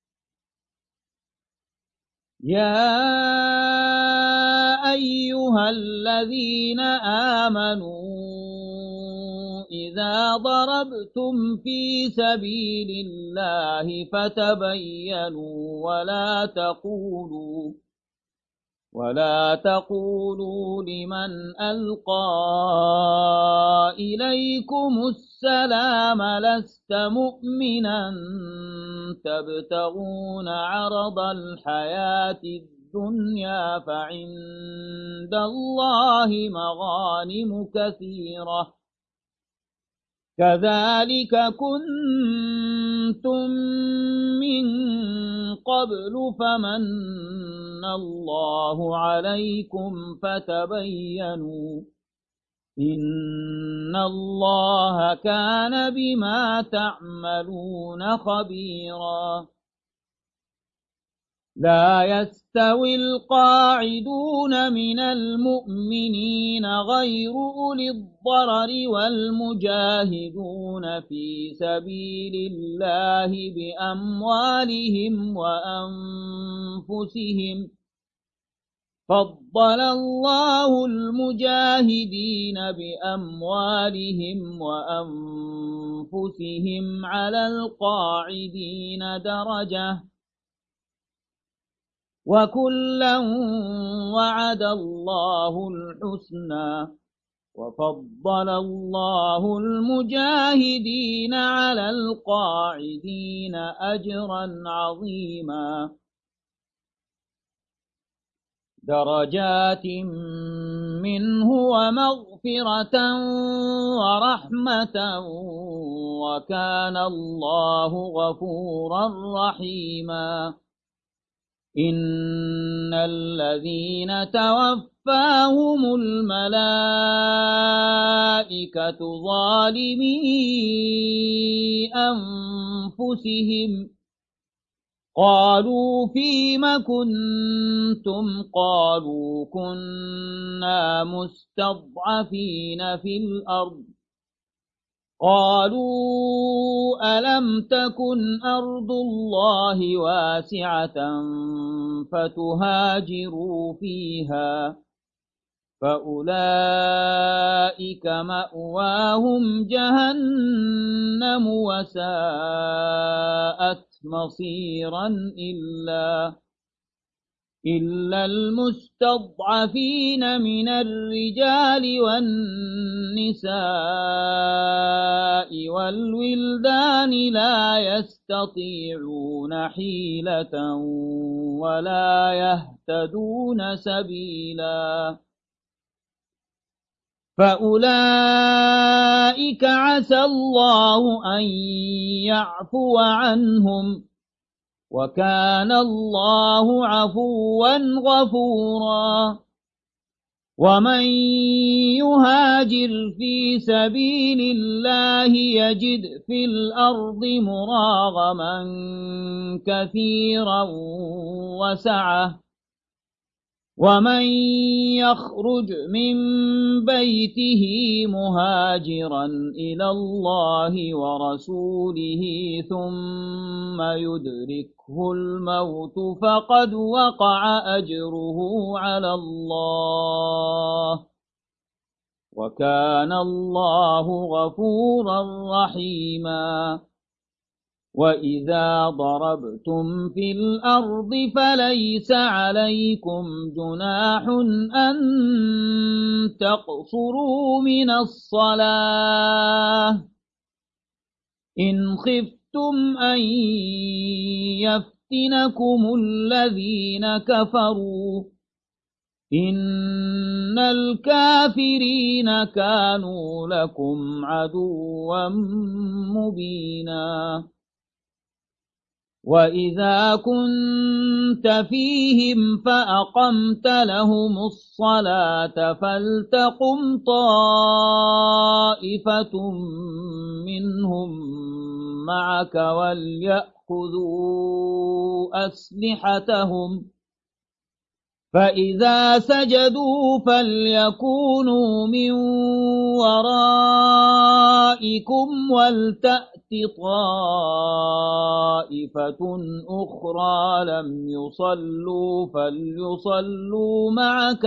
يا أيها الذين آمنوا إذا ضربتم في سبيل الله فتبينوا ولا تقولوا لمن ألقى إليكم السلام لست مؤمنا تبتغون عرض الحياة الدنيا فعند الله مغانم كثيرة كذلك كنتم من قبل فمن الله عليكم فتبينوا إن الله كان بما تعملون خبيرا لا يستوي القاعدون من المؤمنين غير أولي الضرر والمجاهدون في سبيل الله بأموالهم وأنفسهم فضل الله المجاهدين بأموالهم وأنفسهم على القاعدين درجة وكلا وعد الله الحسنى وفضل الله المجاهدين على القاعدين أجرا عظيما درجات منه ومغفرة ورحمة وكان الله غفورا رحيما إن الذين توفاهم الملائكة ظالمي أنفسهم قالوا فيم كنتم قالوا كنا مستضعفين في الأرض قالوا ألم تكن أرض الله واسعة فتهاجروا فيها فأولئك مأواهم جهنم وساءت مصيرا إلا المستضعفين من الرجال والنساء والولدان لا يستطيعون حيلة ولا يهتدون سبيلا فأولئك عسى الله أن يعفو عنهم وكان الله عفوا غفورا ومن يهاجر في سبيل الله يجد في الأرض مراغما كثيرا وسعة ومن يخرج من بيته مهاجرا إلى الله ورسوله ثم يدركه الموت فقد وقع أجره على الله وكان الله غفورا رحيما وإذا ضربتم في الأرض فليس عليكم جناح أن تقصروا من الصلاة إن خفتم أن يفتنكم الذين كفروا إن الكافرين كانوا لكم عدوا مبينا وإذا كنت فيهم فأقمت لهم الصلاة فلتقم طائفة منهم معك وليأخذوا أسلحتهم فإذا سجدوا فليكونوا من ورائكم ولتأت طائفة أخرى لم يصلوا فليصلوا معك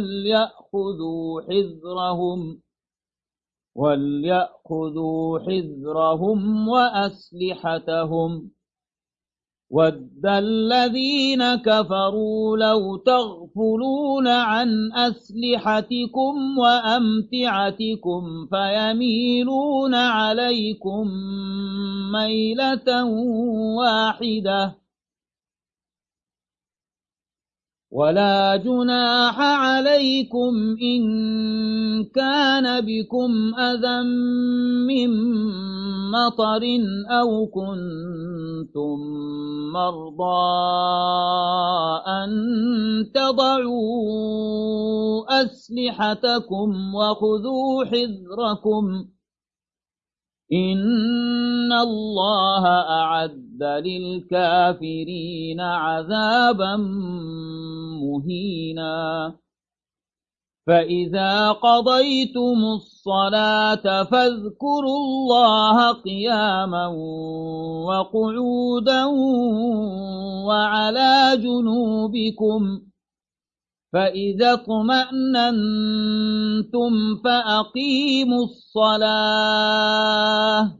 وليأخذوا حذرهم وأسلحتهم ود الذين كفروا لو تغفلون عن أسلحتكم وأمتعتكم فيميلون عليكم ميلة واحدة ولا جناح عليكم إن كان بكم أذى من مطر أو كنتم مرضى أن تضعوا أسلحتكم وخذوا حذركم إن الله أعد للكافرين عذابا مهينا فإذا قضيتم الصلاة فاذكروا الله قياما وقعودا وعلى جنوبكم فإذا اطمأننتم فأقيموا الصلاة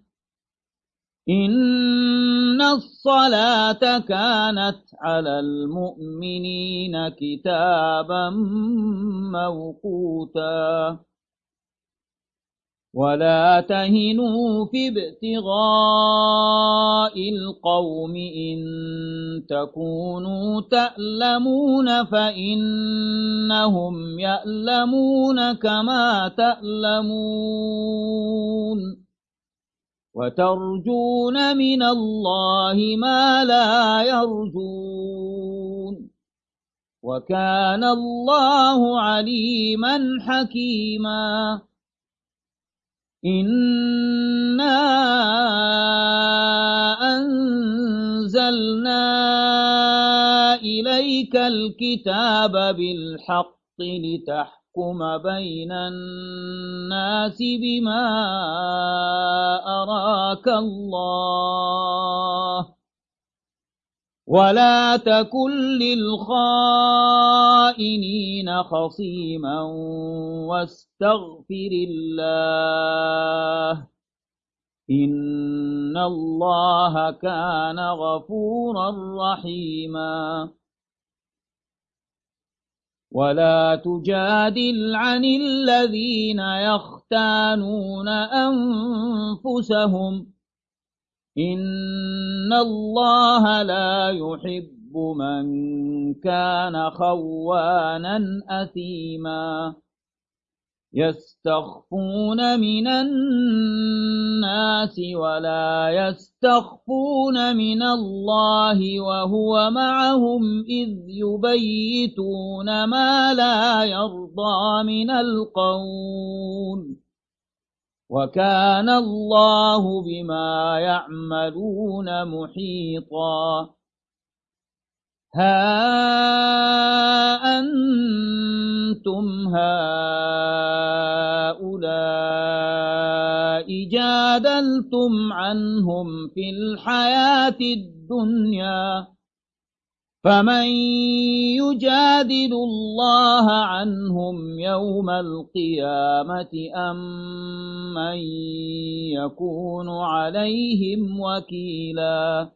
إن الصلاة كانت على المؤمنين كتابا موقوتا ولا تهنوا في ابتغاء القوم إن تكونوا تألمون فإنهم يألمون كما تألمون وترجون من الله ما لا يرجون وكان الله عليما حكيما إنا أنزلنا إليك الكتاب بالحق لتحكم بين الناس بما أراك الله ولا تكن للخائنين خصيما واستغفر الله إن الله كان غفورا رحيما ولا تجادل عن الذين يختانون أنفسهم إن الله لا يحب من كان خوانا أثيما يستخفون من الناس ولا يستخفون من الله وهو معهم إذ يبيتون ما لا يرضى من القول وكان الله بما يعملون محيطا ها أنتم هؤلاء جادلتم عنهم في الحياة الدنيا فمن يجادل الله عنهم يوم القيامة أم من يكون عليهم وكيلا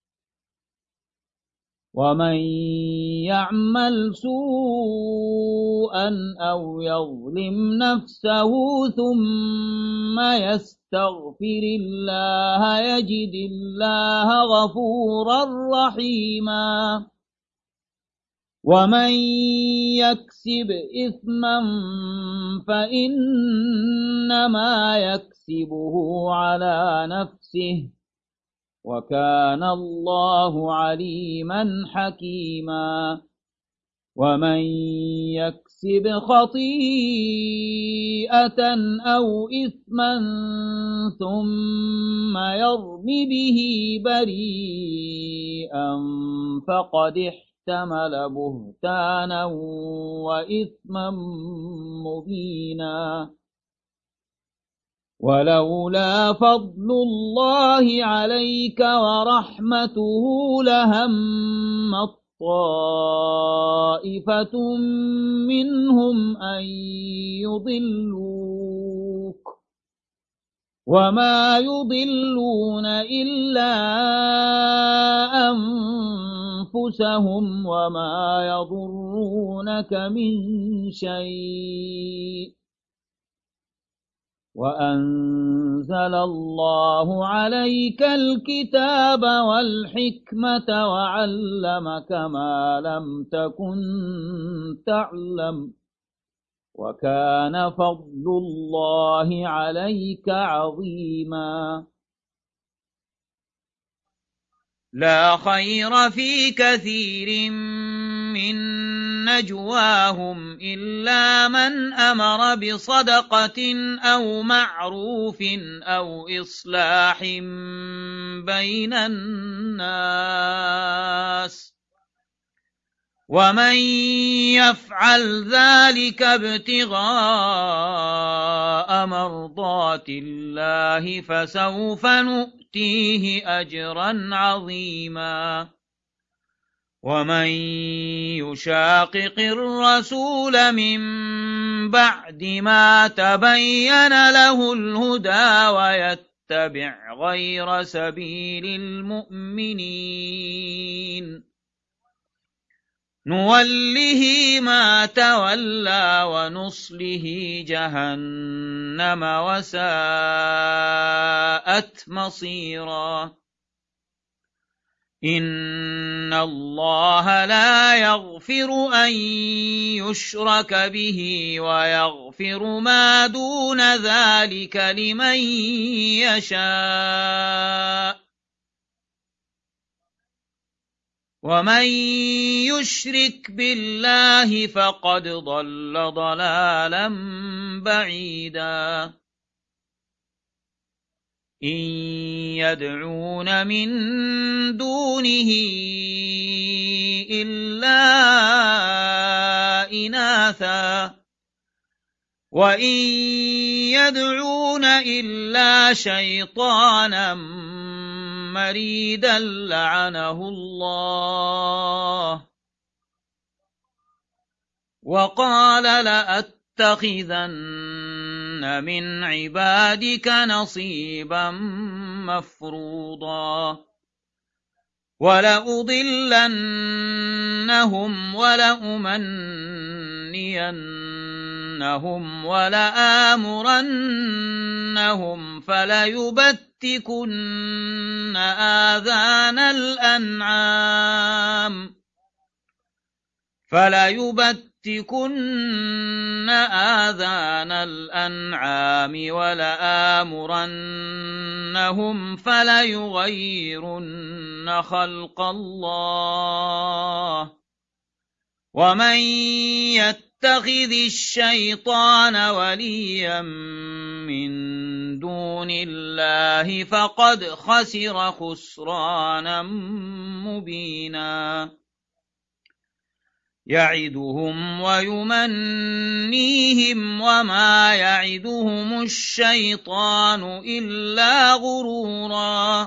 ومن يعمل سوءا أو يظلم نفسه ثم يستغفر الله يجد الله غفورا رحيما ومن يكسب إثما فإنما يكسبه على نفسه وكان الله عليما حكيما ومن يكسب خطيئة أو إثما ثم يرم به بريئا فقد احتمل بهتانا وإثما مبينا ولولا فضل الله عليك ورحمته لهمت طائفة منهم أن يضلوك وما يضلون إلا أنفسهم وما يضرونك من شيء وأنزل الله عليك الكتاب والحكمة وعلمك ما لم تكن تعلم وكان فضل الله عليك عظيما لا خير في كثير من نجواهم إلا من أمر بصدقة أو معروف أو إصلاح بين الناس ومن يفعل ذلك ابتغاء مرضات الله فسوف نؤتيه أجرا عظيما ومن يشاقق الرسول من بعد ما تبين له الهدى ويتبع غير سبيل المؤمنين نوله ما تولى ونصله جهنم وساءت مصيرا إن الله لا يغفر أن يشرك به ويغفر ما دون ذلك لمن يشاء ومن يشرك بالله فقد ضل ضلالا بعيدا إن يدعون من دونه إلا إناثا وإن يدعون إلا شيطانا مريدا لعنه الله وقال لأتخذن من عبادك نصيبا مفروضا ولأضلنهم ولأمنينهم ولآمرنهم فليبتكن آذان الأنعام لآتكن آذان الأنعام ولآمرنهم فليغيرن خلق الله ومن يتخذ الشيطان وليا من دون الله فقد خسر خسرانا مبينا يعدهم ويمنيهم وما يعدهم الشيطان إلا غرورا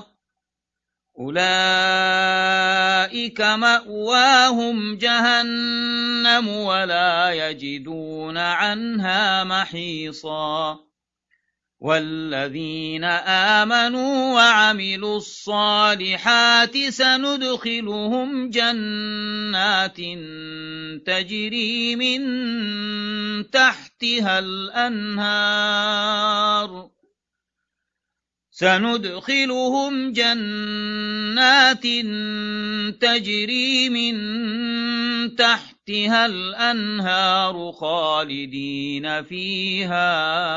أولئك مأواهم جهنم ولا يجدون عنها محيصا والذين آمنوا وعملوا الصالحات سندخلهم جنات تجري من تحتها الأنهار خالدين فيها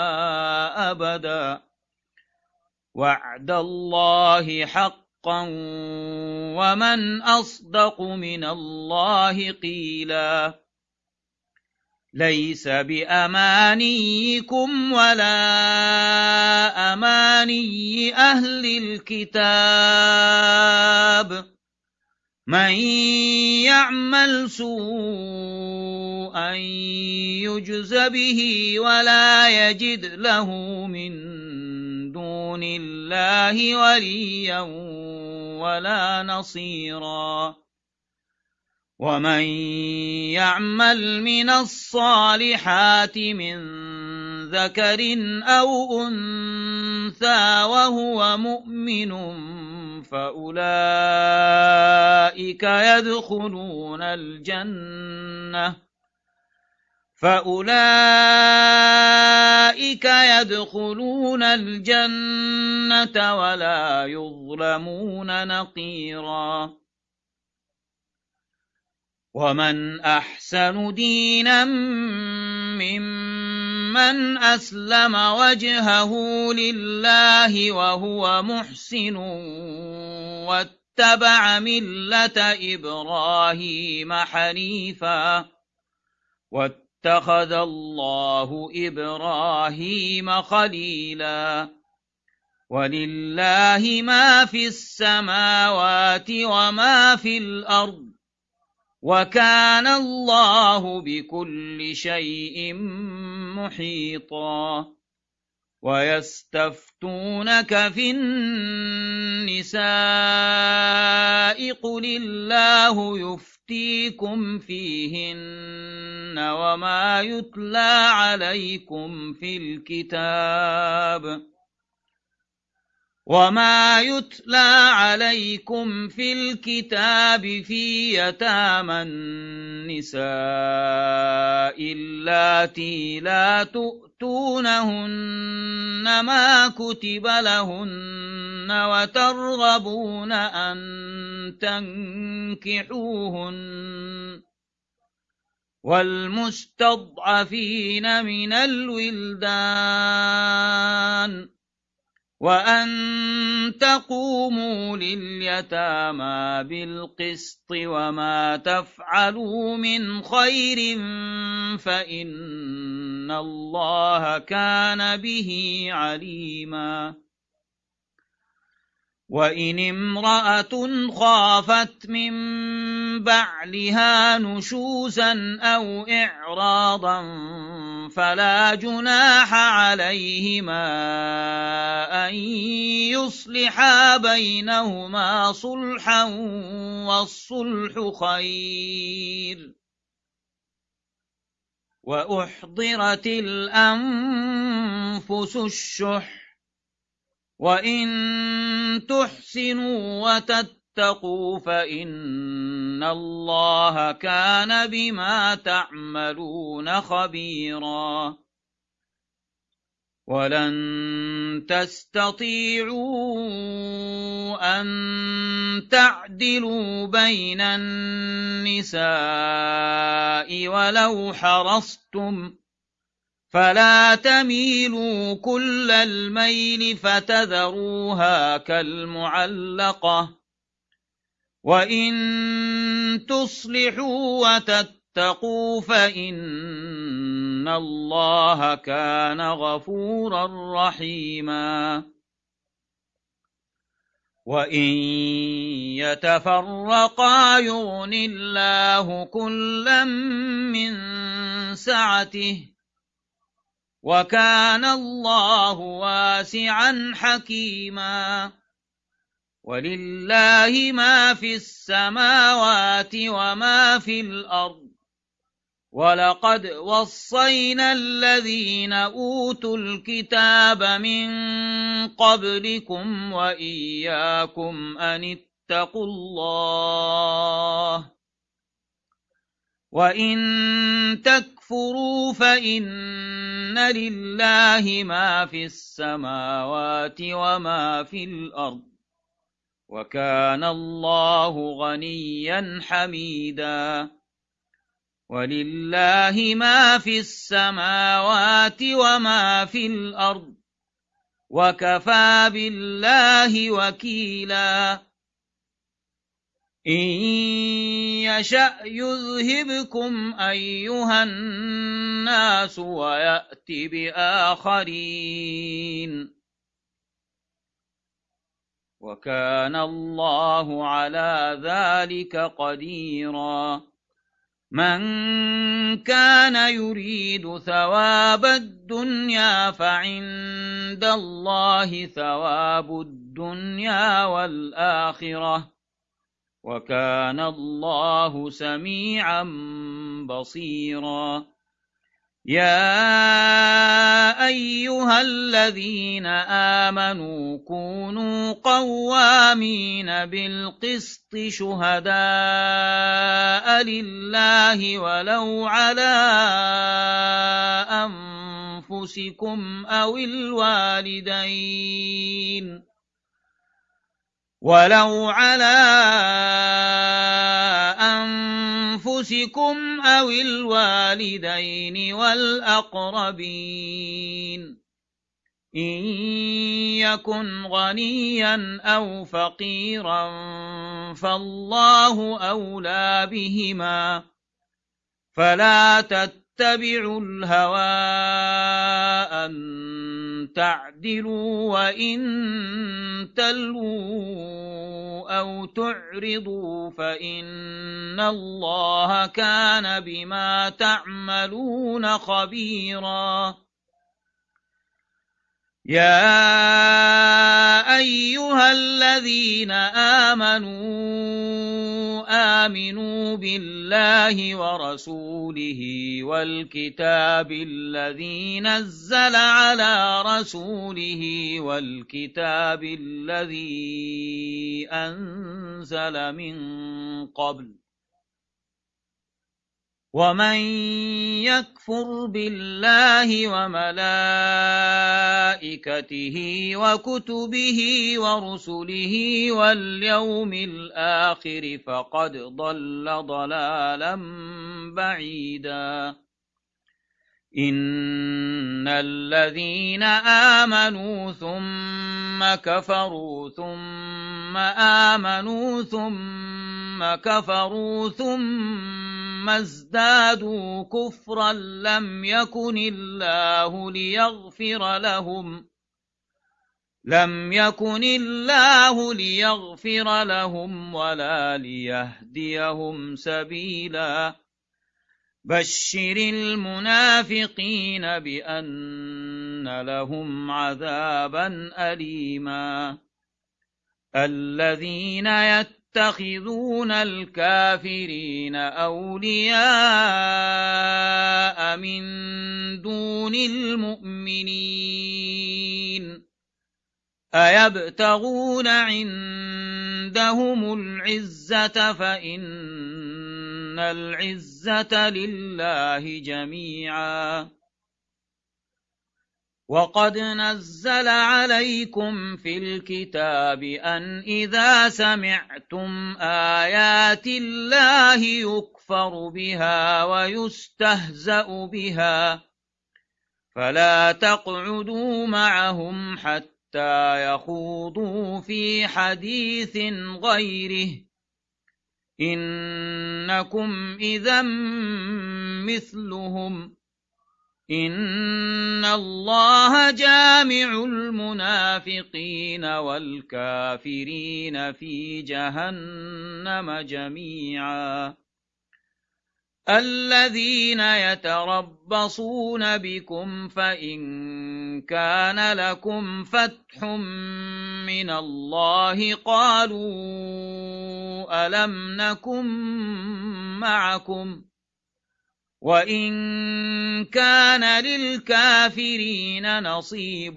أبدا وعد الله حقا ومن أصدق من الله قيلا ليس بأمانيكم ولا أماني أهل الكتاب من يعمل سوءا يجز به ولا يجد له من دون الله وليا ولا نصيرا ومن يعمل من الصالحات من ذكر أو أنثى وهو مؤمن فأولئك يدخلون الجنة ولا يظلمون نقيرا ومن أحسن دينا ممن أسلم وجهه لله وهو محسن واتبع ملة إبراهيم حنيفا واتخذ الله إبراهيم خليلا ولله ما في السماوات وما في الأرض وكان الله بكل شيء محيطا ويستفتونك في النساء قل الله يفتيكم فيهن وما يتلى عليكم في الكتاب في يتامى النساء اللاتي لا تؤتونهن ما كتب لهن وترغبون أن تنكحوهن والمستضعفين من الولدان وأن تقوموا لليتامى بالقسط وما تفعلوا من خير فإن الله كان به عليما وإن امرأة خافت من بعلها نشوزا أو إعراضا فلا جناح عليهما أن يصلحا بينهما صلحا والصلح خير وأحضرت الأنفس الشح وإن تحسنوا وتتقوا فإن الله كان بما تعملون خبيرا ولن تستطيعوا أن تعدلوا بين النساء ولو حرصتم، فلا تميلوا كل الميل فتذروها كالمعلقة، وإن تصلحوا وتتقوا فإن الله كان غفورا رحيما. وإن يتفرقا يغن الله كلا من سعته، وكان الله واسعا حكيما. ولله ما في السماوات وما في الأرض، ولقد وصينا الذين أوتوا الكتاب من قبلكم وإياكم أن اتقوا الله، وإن تكفروا فإن لله ما في السماوات وما في الأرض، وكان الله غنيا حميدا. ولله ما في السماوات وما في الأرض، وكفى بالله وكيلا. إن يشأ يذهبكم أيها الناس ويأت بآخرين، وكان الله على ذلك قديرا. من كان يريد ثواب الدنيا فعند الله ثواب الدنيا والآخرة، وكان الله سميعا بصيرا. يا أيها الذين آمنوا كونوا قوامين بالقسط شهداء لله ولو على أنفسكم أو الوالدين والأقربين، إن يكن غنيا أو فقيرا فالله أولى بهما، فلا تتبعوا الهوى أن تعدلوا، وإن تلووا أو تعرضوا فإن الله كان بما تعملون خبيرا. يا أيها الذين آمنوا بالله ورسوله والكتاب الذي نزل على رسوله والكتاب الذي أنزل من قبل، ومن يكفر بالله وملائكته وكتبه ورسله واليوم الآخر فقد ضل ضلالا بعيدا. إن الذين آمنوا ثم كفروا ثم آمنوا ثم كفروا ثم ازدادوا كفرا لم يكن الله ليغفر لهم ولا ليهديهم سبيلا. بشر المنافقين بأن لهم عذابا أليما. الذين يتخذون الكافرين أولياء من دون المؤمنين أيبتغون عندهم العزة فإن العزة لله جميعا. وقد نزل عليكم في الكتاب أن إذا سمعتم آيات الله يكفر بها ويستهزأ بها فلا تقعدوا معهم حتى يخوضوا في حديث غيره إنكم إذا مثلهم إن الله جامع المنافقين والكافرين في جهنم جميعا الذين يتربصون بكم فإن كان لكم فتح من الله قالوا ألم نكن معكم وإن كان للكافرين نصيب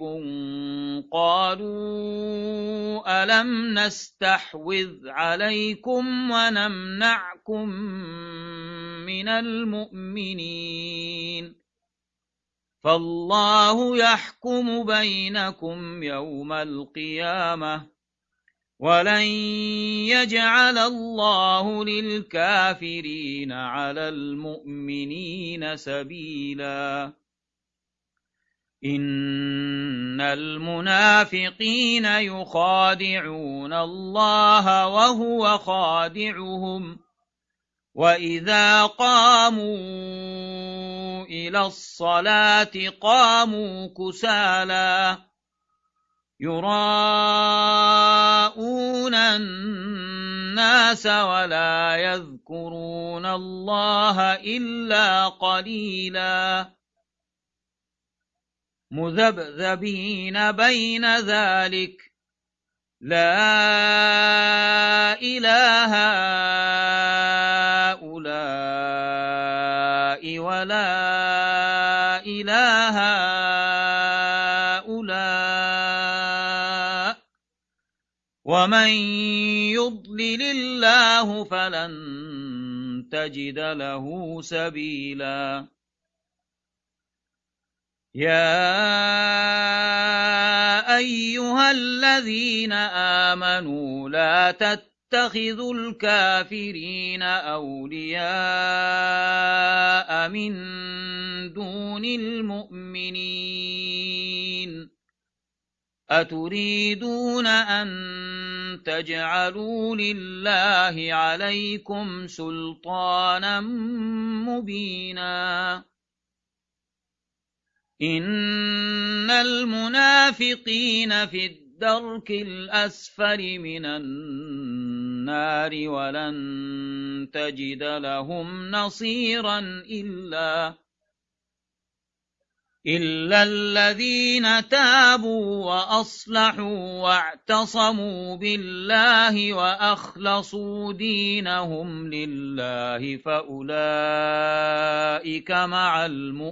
قالوا ألم نستحوذ عليكم ونمنعكم من المؤمنين فالله يحكم بينكم يوم القيامة ولن يجعل الله للكافرين على المؤمنين سبيلا إن المنافقين يخادعون الله وهو خادعهم وإذا قاموا إلى الصلاة قاموا كسالى يراءون الناس ولا يذكرون الله إلا قليلا مذبذبين بين ذلك لا إله هؤلاء ولا إله هؤلاء ومن يضلل الله فلن تجد له سبيلا يا أيها الذين آمنوا لا تتخذوا الكافرين أولياء من دون المؤمنين أتريدون أن تجعلوا لله عليكم سلطانا مبينا إن المنافقين في الدرك الأسفل من النار ولن تجد لهم نصيرا إلا الذين تابوا وأصلحوا واعتصموا بالله وأخلصوا دينهم لله فأولئك مع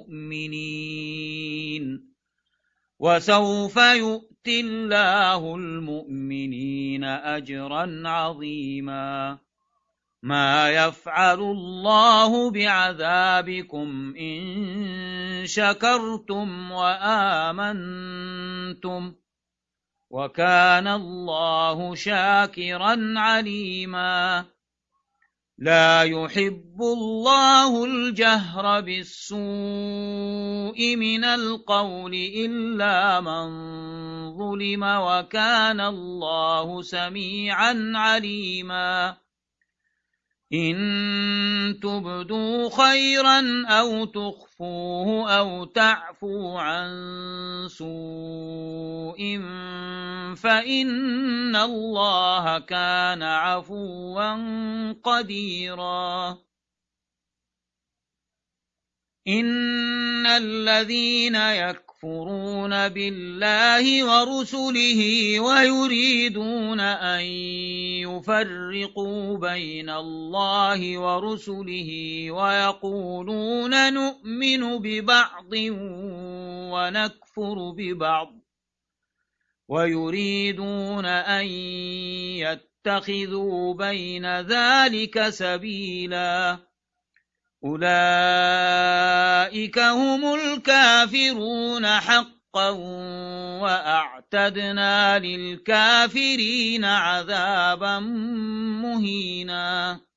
المؤمنين وسوف يؤتي الله المؤمنين أجرا عظيما ما يفعل الله بعذابكم إن شكرتم وآمنتم وكان الله شاكرا عليما لا يحب الله الجهر بالسوء من القول إلا من ظلم وكان الله سميعا عليما إن تبدوا خيرا أو تخفوه أو تعفوا عن سوء فإن الله كان عفوا قديرا إن الذين يكفرون بالله ورسله ويريدون أن يفرقوا بين الله ورسله ويقولون نؤمن ببعض ونكفر ببعض ويريدون أن يتخذوا بين ذلك سبيلا أولئك هم الكافرون حقا حقا وأعتدنا للكافرين عذابا مهينا.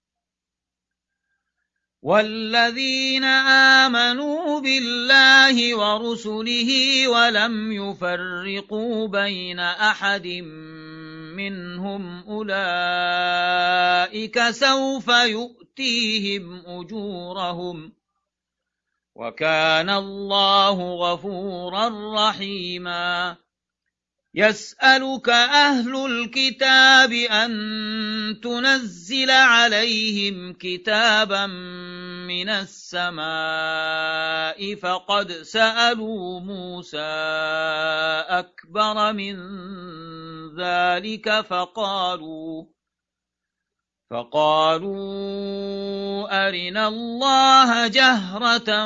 والذين آمنوا بالله ورسله ولم يفرقوا بين أحد منهم أولئك سوف يؤتيهم أجورهم وكان الله غفورا رحيما. يسألك أهل الكتاب أن تنزل عليهم كتابا من السماء فقد سألوا موسى أكبر من ذلك فقالوا أرنا الله جهرة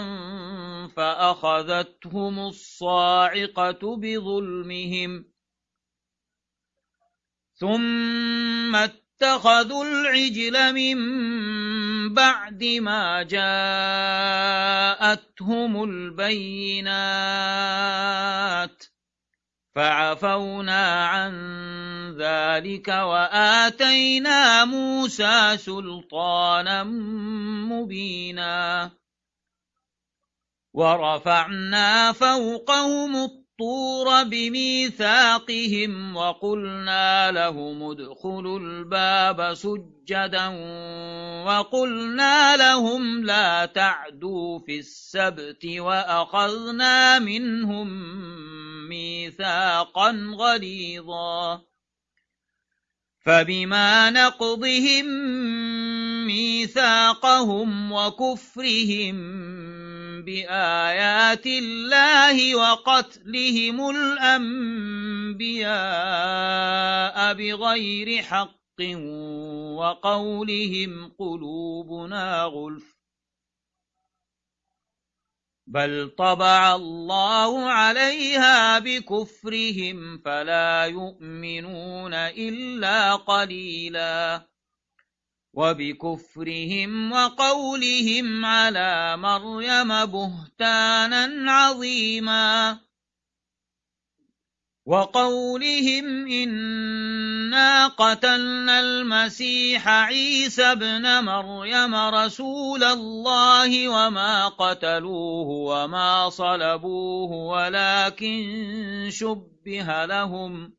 فأخذتهم الصاعقة بظلمهم ثم اتخذوا العجل من بعد ما جاءتهم البينات فعفونا عن ذلك وآتينا موسى سلطانا مبينا. ورفعنا فوقهم الطور بميثاقهم وقلنا لهم ادخلوا الباب سجدا وقلنا لهم لا تعدوا في السبت وأخذنا منهم ميثاقا غليظا. فبما نقضهم ميثاقهم وكفرهم بآيات الله وقتلهم الأنبياء بغير حق وقولهم قلوبنا غلف بل طبع الله عليها بكفرهم فلا يؤمنون إلا قليلا. وبكفرهم وقولهم على مريم بهتانا عظيما وقولهم إنا قتلنا المسيح عيسى ابن مريم رسول الله وما قتلوه وما صلبوه ولكن شبه لهم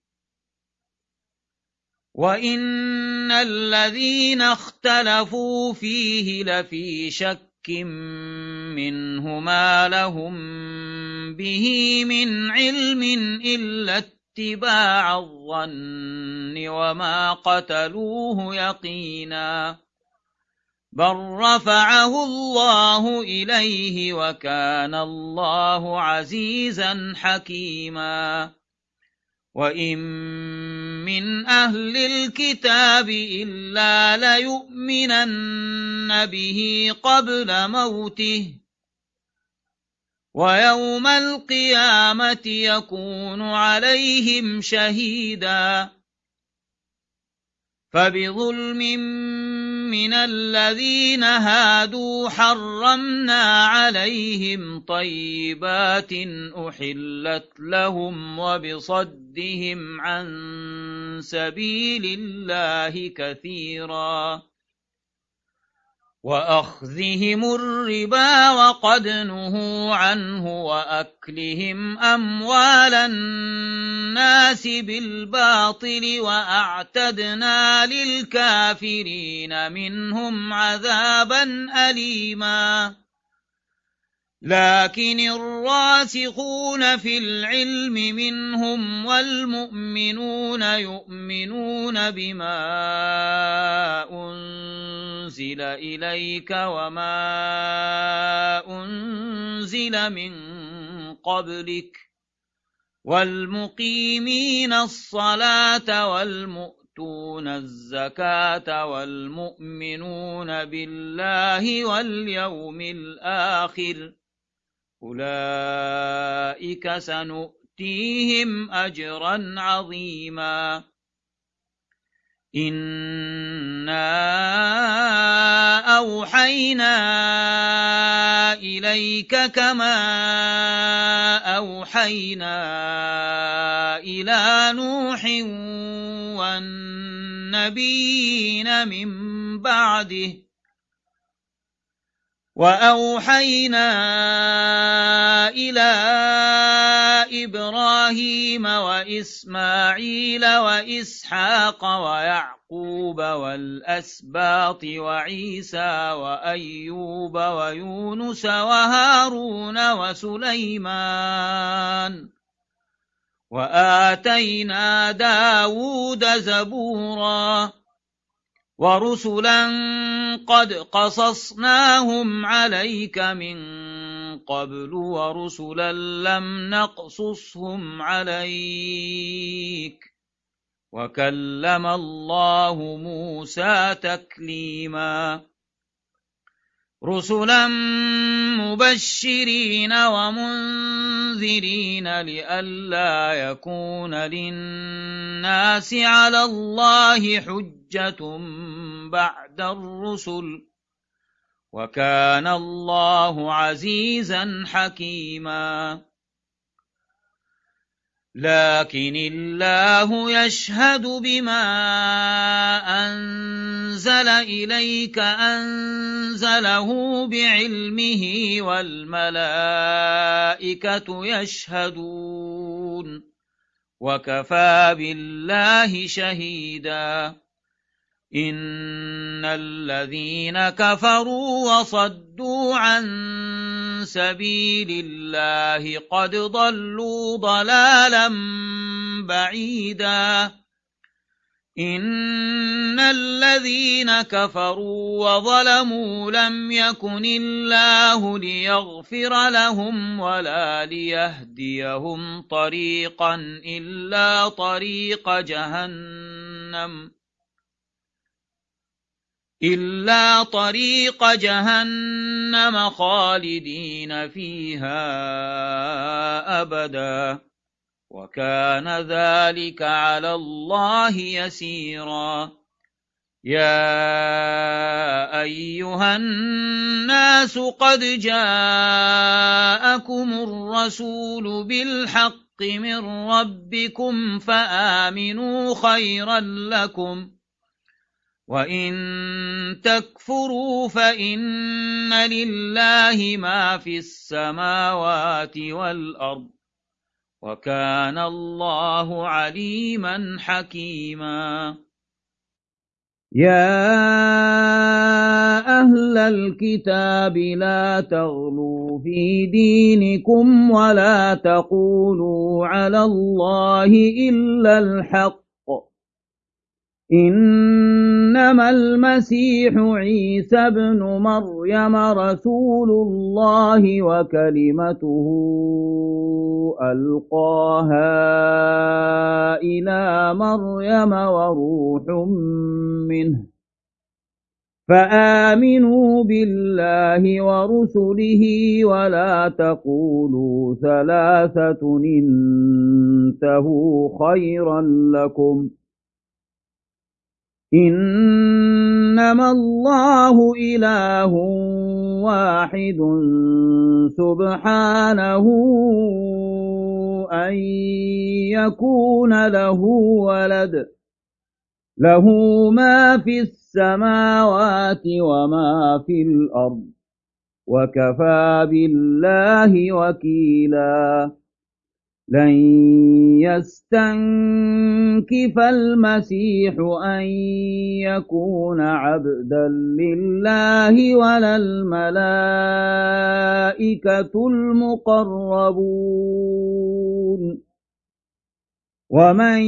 وإن الذين اختلفوا فيه لفي شك منه ما لهم به من علم إلا اتباع الظن وما قتلوه يقينا بل رفعه الله إليه وكان الله عزيزا حكيما. وإن من أهل الكتاب إلا ليؤمنن به قبل موته ويوم القيامة يكون عليهم شهيدا. فبظلم من الذين هادوا حرمنا عليهم طيبات أحلت لهم وبصدهم عن سبيل الله كثيرا وأخذهم الربا وقد نهوا عنه وأكلهم أموال الناس بالباطل وأعتدنا للكافرين منهم عذابا أليما. لكن الراسخون في العلم منهم والمؤمنون يؤمنون بما أنزل إليك وما أنزل من قبلك والمقيمين الصلاة والمؤتون الزكاة والمؤمنون بالله واليوم الآخر أولئك سنؤتيهم أجرا عظيما. إنا أوحينا إليك كما أوحينا إلى نوح والنبيين من بعده وأوحينا إلى إبراهيم وإسماعيل وإسحاق ويعقوب والأسباط وعيسى وأيوب ويونس وهارون وسليمان وآتينا داود زبورا ورسلا قد قصصناهم عليك من قبل ورسلا لم نقصصهم عليك وكلم الله موسى تكليما رسلا مبشرين ومنذرين لئلا يكون للناس على الله حجة بعد الرسل وكان الله عزيزا حكيما لكن الله يشهد بما أنزل إليك أنزله بعلمه والملائكة يشهدون وكفى بالله شهيدا إن الذين كفروا وصدوا عن سبيل الله قد ضلوا ضلالا بعيدا إن الذين كفروا وظلموا لم يكن الله ليغفر لهم ولا ليهديهم طريقا إلا طريق جهنم خالدين فيها أبدا وكان ذلك على الله يسيرا يا أيها الناس قد جاءكم الرسول بالحق من ربكم فآمنوا خيرا لكم وإن تكفروا فإن لله ما في السماوات والأرض وكان الله عليما حكيما يا أهل الكتاب لا تغلوا في دينكم ولا تقولوا على الله إلا الحق إنما المسيح عيسى ابن مريم رسول الله وكلمته ألقاها إلى مريم وروح منه فآمنوا بالله ورسله ولا تقولوا ثلاثة انتهوا خيرا لكم إنما الله إله واحد سبحانه أن يكون له ولد له ما في السماوات وما في الأرض وكفى بالله وكيلا لن يستنكف المسيح أن يكون عبدا لله ولا الملائكة المقربون ومن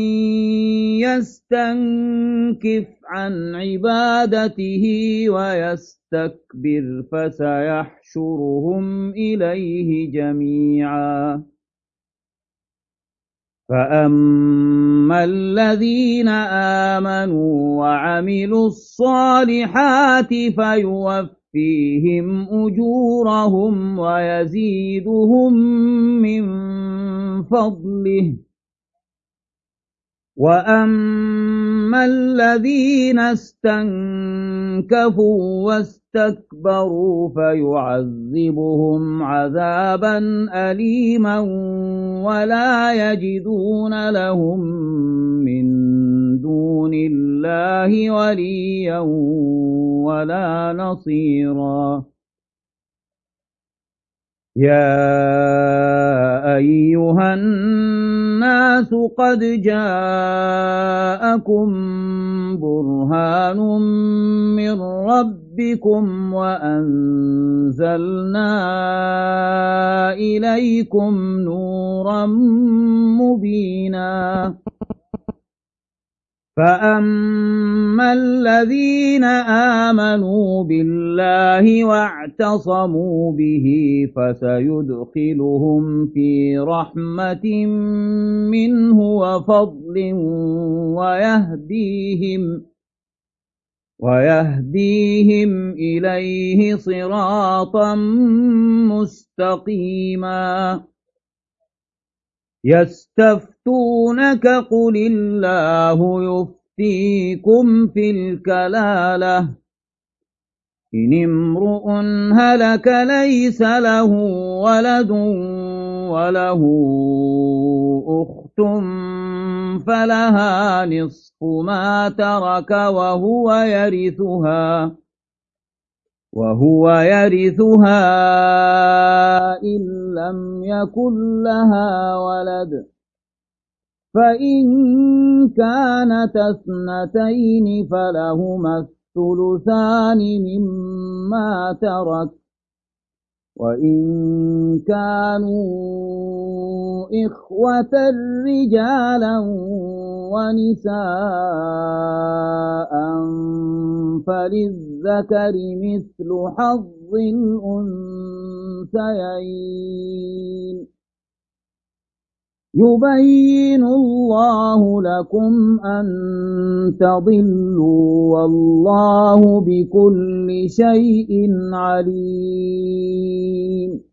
يستنكف عن عبادته ويستكبر فسيحشرهم إليه جميعا فأما الذين آمنوا وعملوا الصالحات فيوفيهم أجورهم ويزيدهم من فضله وأما الذين استنكفوا واستكبروا فيعذبهم عذابا أليما ولا يجدون لهم من دون الله وليا ولا نصيرا يا أيها الناس قد جاءكم برهان من ربكم وأنزلنا إليكم نورا مبينا فأما الذين آمنوا بالله واعتصموا به فسيدخلهم في رحمة منه وفضل ويهديهم إليه صراطا مستقيما يستفتونك قل الله يفتيكم في الكلالة إن امرؤ هلك ليس له ولد وله أخت فلها نصف ما ترك وهو يرثها إن لم يكن لها ولد فإن كانت اثنتين فلهما الثلثان مما ترك وإن كانوا إخوة رجالا ونساء فللذكر مثل حظ الأنثيين يبين الله لكم أن تضلوا والله بكل شيء عليم